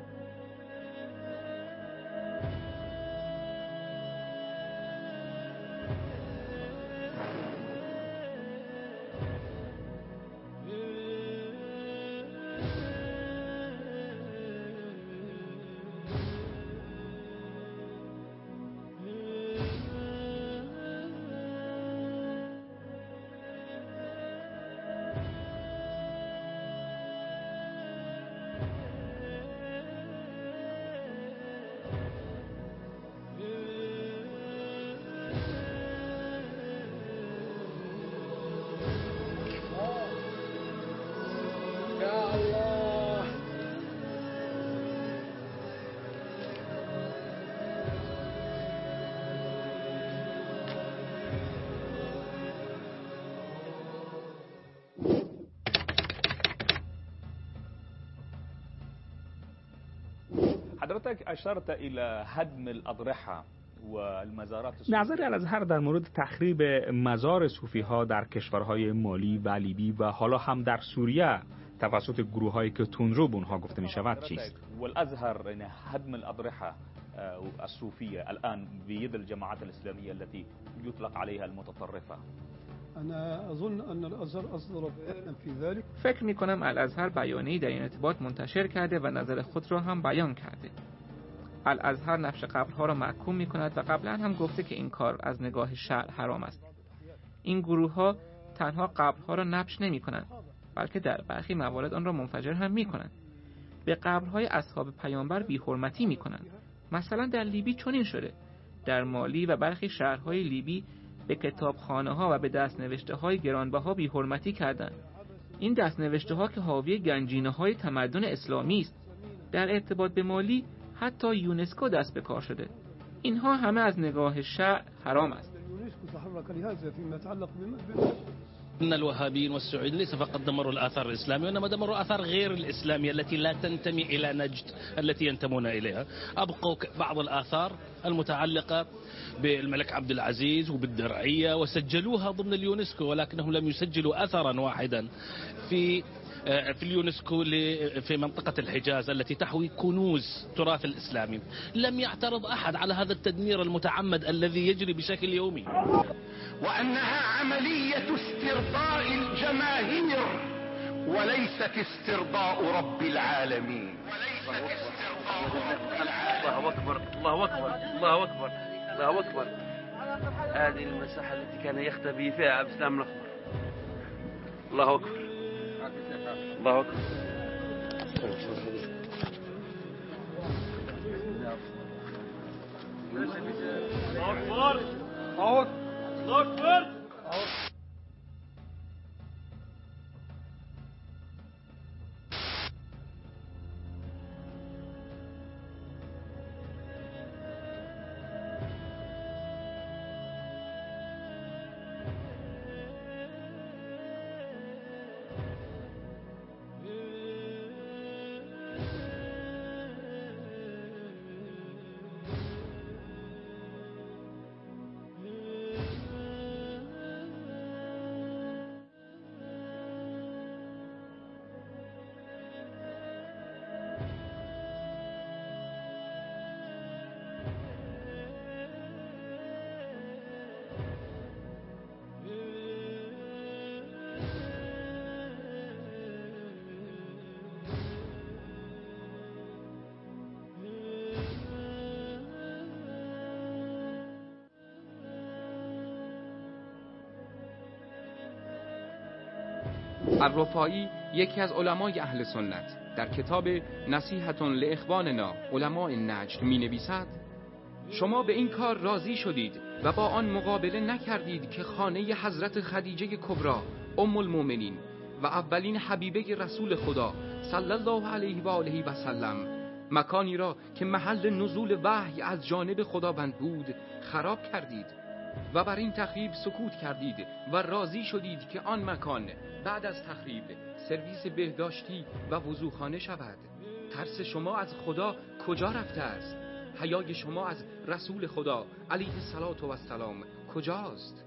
حضرتك اشرت الى هدم الاضرحه والمزارات نظر الازهر در مورد تخریب مزار صوفی ها در کشورهای مالی و لیبی و حالا هم در سوریه توسط گروه‌هایی که تندرو به اونها گفته می‌شود چیست؟ والازهر يعني هدم الاضرحه الصوفيه الان بيد الجماعات الاسلاميه التي يطلق عليها المتطرفه. انا اظن ان الازهر اصدر بيانا في ذلك. فکر می‌کنم الازهر بیانیه‌ای در این ارتباط منتشر کرده و نظر خود را هم بیان کرده. الازهر نبش قبرها را محکوم می‌کند و قبلا هم گفته که این کار از نگاه شرع حرام است. این گروه‌ها تنها قبرها را نبش نمی‌کنند، بلکه در برخی موارد آن را منفجر هم می‌کنند. به قبرهای اصحاب پیامبر بی‌حرمتی می‌کنند. مثلا در لیبی چنین شده. در مالی و برخی شهرهای لیبی به کتابخانه‌ها و به دست‌نوشته‌های گرانبها بی‌حرمتی کردند. این دست‌نوشته‌ها که حاوی گنجینه‌های تمدن اسلامی است. در ارتباط به مالی حتی یونسکو دست به کار شده. اینها همه از نگاه شرع حرام است. إن الوهابيين والسعوديين ليس فقط دمروا الآثار الإسلامية وإنما دمروا آثار غير الإسلامية التي لا تنتمي إلى نجد التي ينتمون إليها. أبقوا بعض الآثار المتعلقة بالملك عبد العزيز وبالدرعية وسجلوها ضمن اليونسكو، ولكنهم لم يسجلوا أثرا واحدا في اليونسكو في منطقة الحجاز التي تحوي كنوز تراث الإسلامي. لم يعترض أحد على هذا التدمير المتعمد الذي يجري بشكل يومي، وأنها عملية استرضاء الجماهير وليست استرضاء رب العالمين. الله أكبر الله أكبر الله أكبر الله أكبر. هذه المساحة التي كان يختبي فيها عبد السلام الأخضر. الله أكبر الله أكبر. الله أكبر الله أكبر. الرفاعی یکی از علمای اهل سنت در کتاب نصیحة لاخواننا علماء نجد می نویسد: شما به این کار راضی شدید و با آن مقابله نکردید که خانه حضرت خدیجه کبری ام المؤمنین و اولین حبیبه رسول خدا صلی الله علیه و آله و سلم، مکانی را که محل نزول وحی از جانب خداوند بود، خراب کردید. و بر این تخریب سکوت کردید و راضی شدید که آن مکان بعد از تخریب سرویس بهداشتی و وضوخانه شود. ترس شما از خدا کجا رفته است؟ حیای شما از رسول خدا علیه الصلاة و السلام کجاست؟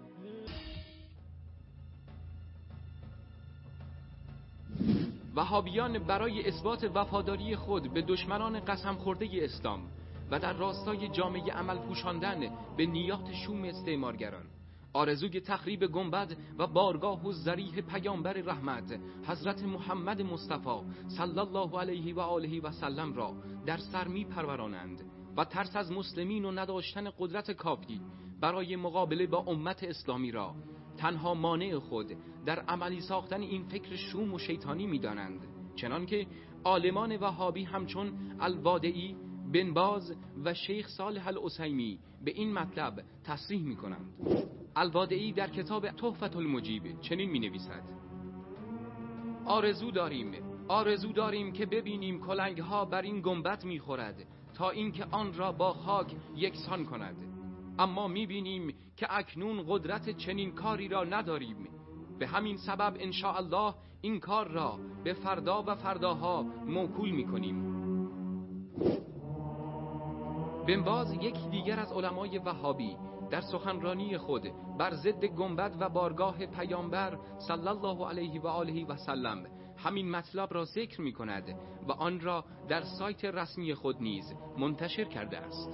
وهابیان برای اثبات وفاداری خود به دشمنان قسم خورده اسلام و در راستای جامعه عمل پوشاندن به نیات شوم استعمارگران، آرزوی تخریب گنبد و بارگاه و ضریح پیامبر رحمت حضرت محمد مصطفی صلی الله علیه و آله و سلم را در سر می پرورانند و ترس از مسلمین و نداشتن قدرت کافی برای مقابله با امت اسلامی را تنها مانع خود در عملی ساختن این فکر شوم و شیطانی می دانند، چنانکه عالمان وهابی همچون الوادعی، بن باز و شیخ صالح العثیمی به این مطلب تصریح می کنند. الوادعی در کتاب تحفة المجیب چنین می نویسد: آرزو داریم که ببینیم کلنگ ها بر این گنبد می خورد تا اینکه آن را با خاک یکسان کند، اما می بینیم که اکنون قدرت چنین کاری را نداریم. به همین سبب انشاءالله این کار را به فردا و فرداها موکول می کنیم. بن باز یک دیگر از علمای وهابی در سخنرانی خود بر ضد گنبد و بارگاه پیامبر صلی الله علیه و آله و سلم همین مطلب را ذکر می کند و آن را در سایت رسمی خود نیز منتشر کرده است.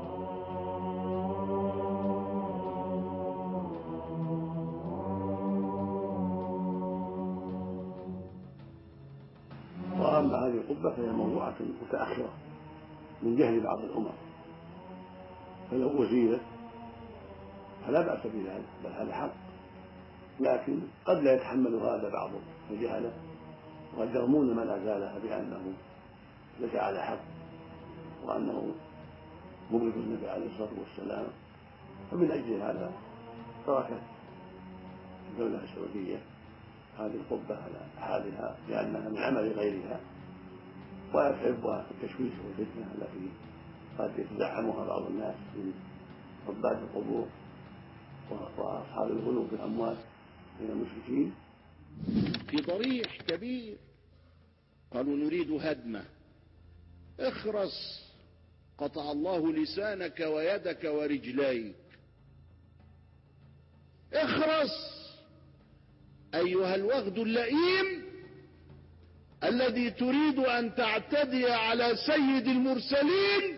وأما هذه القبة فهي موضوعة متأخرة من جهل بعض الأمم، فلو أزيلت فلا بأس بذلك، بل هذا حق، لكن قد لا يتحمل هذا بعض الجهلة وقد يرمون من أزالها بأنه ليس على حق وأنه مبغض النبي عليه الصلاة والسلام، فمن أجل هذا تركت الدولة السعودية هذه القبة على حالها لأنها من عمل غيرها، ولا تحبها التشويش والفتنة التي قد يتزعمها بعض الناس من عباد القبور وأصحاب الغلو في الأموال من المشركين. في ضريح كبير قالوا نريد هدمه، اخرس قطع الله لسانك ويدك ورجليك، اخرس أيها الوغد اللئيم الذي تريد أن تعتدي على سيد المرسلين،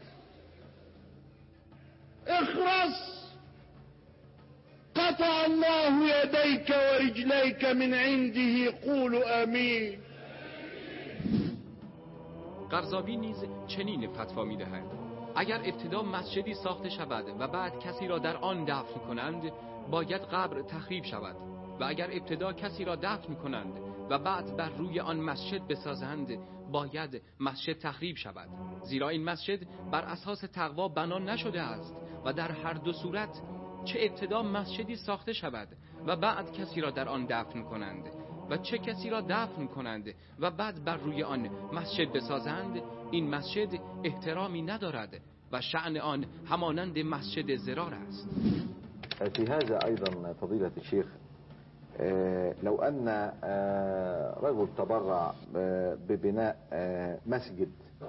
اخرس قطع الله يديك ورجليك من عنده، قولوا آمين. قرضاوی نیز چنین فتوا می‌دهد: اگر ابتدا مسجدی ساخته شود و بعد کسی را در آن دفن کنند باید قبر تخریب شود، و اگر ابتدا کسی را دفن کنند و بعد بر روی آن مسجد بسازند باید مسجد تخریب شود، زیرا این مسجد بر اساس تقوا بنا نشده است و در هر دو صورت چه ابتدا مسجدی ساخته شود و بعد کسی را در آن دفن کنند و چه کسی را دفن کنند و بعد بر روی آن مسجد بسازند، این مسجد احترامی ندارد و شأن آن همانند مسجد ضرار است. في هذا أيضا فضيلة الشيخ، لو أن رجل تبرع ببناء مسجد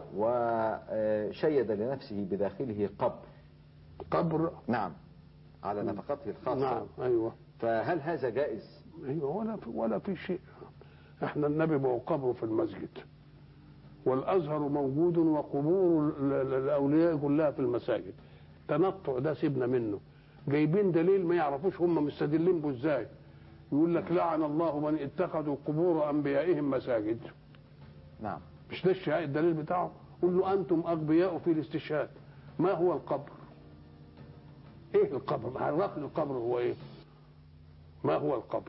وشيد لنفسه بداخله قبر نعم على نفقته الخاصة، نعم أيوة، فهل هذا جائز؟ أيوة، ولا في شيء. احنا النبي بقى قبره في المسجد، والأزهر موجود وقبور الأولياء كلها في المساجد. تنطع ده سيبنا منه، جايبين دليل ما يعرفوش هم مستدلين به ازاي. يقول لك لعن الله من اتخذوا قبور انبيائهم مساجد. نعم، مش ده الدليل بتاعه؟ قل له انتم اغبياء في الاستشهاد. ما هو القبر؟ ايه القبر؟ عرفني القبر هو ايه؟ ما هو القبر؟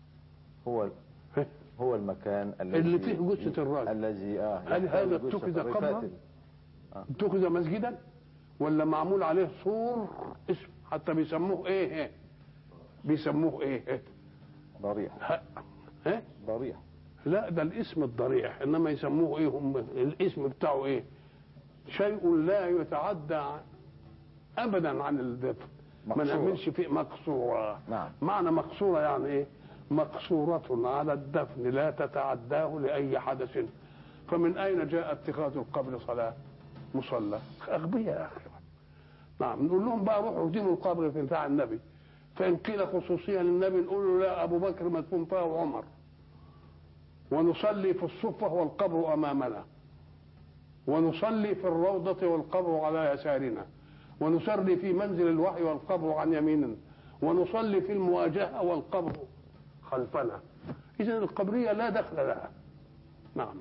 هو المكان اللي فيه جثة الراجل الذي هل هذا اتخذ قبرا؟ اتخذ مسجدا؟ ولا معمول عليه سور اسم حتى بيسموه ايه؟ بيسموه ايه؟ ضريح. ضريح. لا، ده الاسم الضريح، انما يسموه ايه هم؟ الاسم بتاعه ايه؟ شيء لا يتعدى ابدا عن الدفن. مقصورة. ما نعملش فيه مقصورة. نعم. معنى مقصورة يعني ايه؟ مقصورة على الدفن لا تتعداه لأي حدث. فمن أين جاء اتخاذ القبر صلاة مصلى؟ أغبياء يا أخي. نعم. نقول لهم بقى روحوا دينوا القبر في بتاع النبي. فإن قيل خصوصيا للنبي نقول له لا، أبو بكر مدفون فيها وعمر، ونصلي في الصفة والقبر أمامنا، ونصلي في الروضة والقبر على يسارنا، ونصلي في منزل الوحي والقبر عن يميننا، ونصلي في المواجهة والقبر خلفنا. إذن القبرية لا دخل لها. نعم.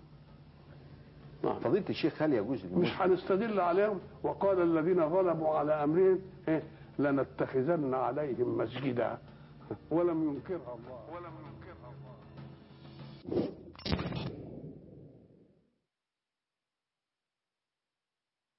نعم. فضيلة الشيخ هل يجوز مش هنستدل عليهم. وقال الذين غلبوا على أمرهم لنتخذن عليهم مسجدا ولم ينكرها الله.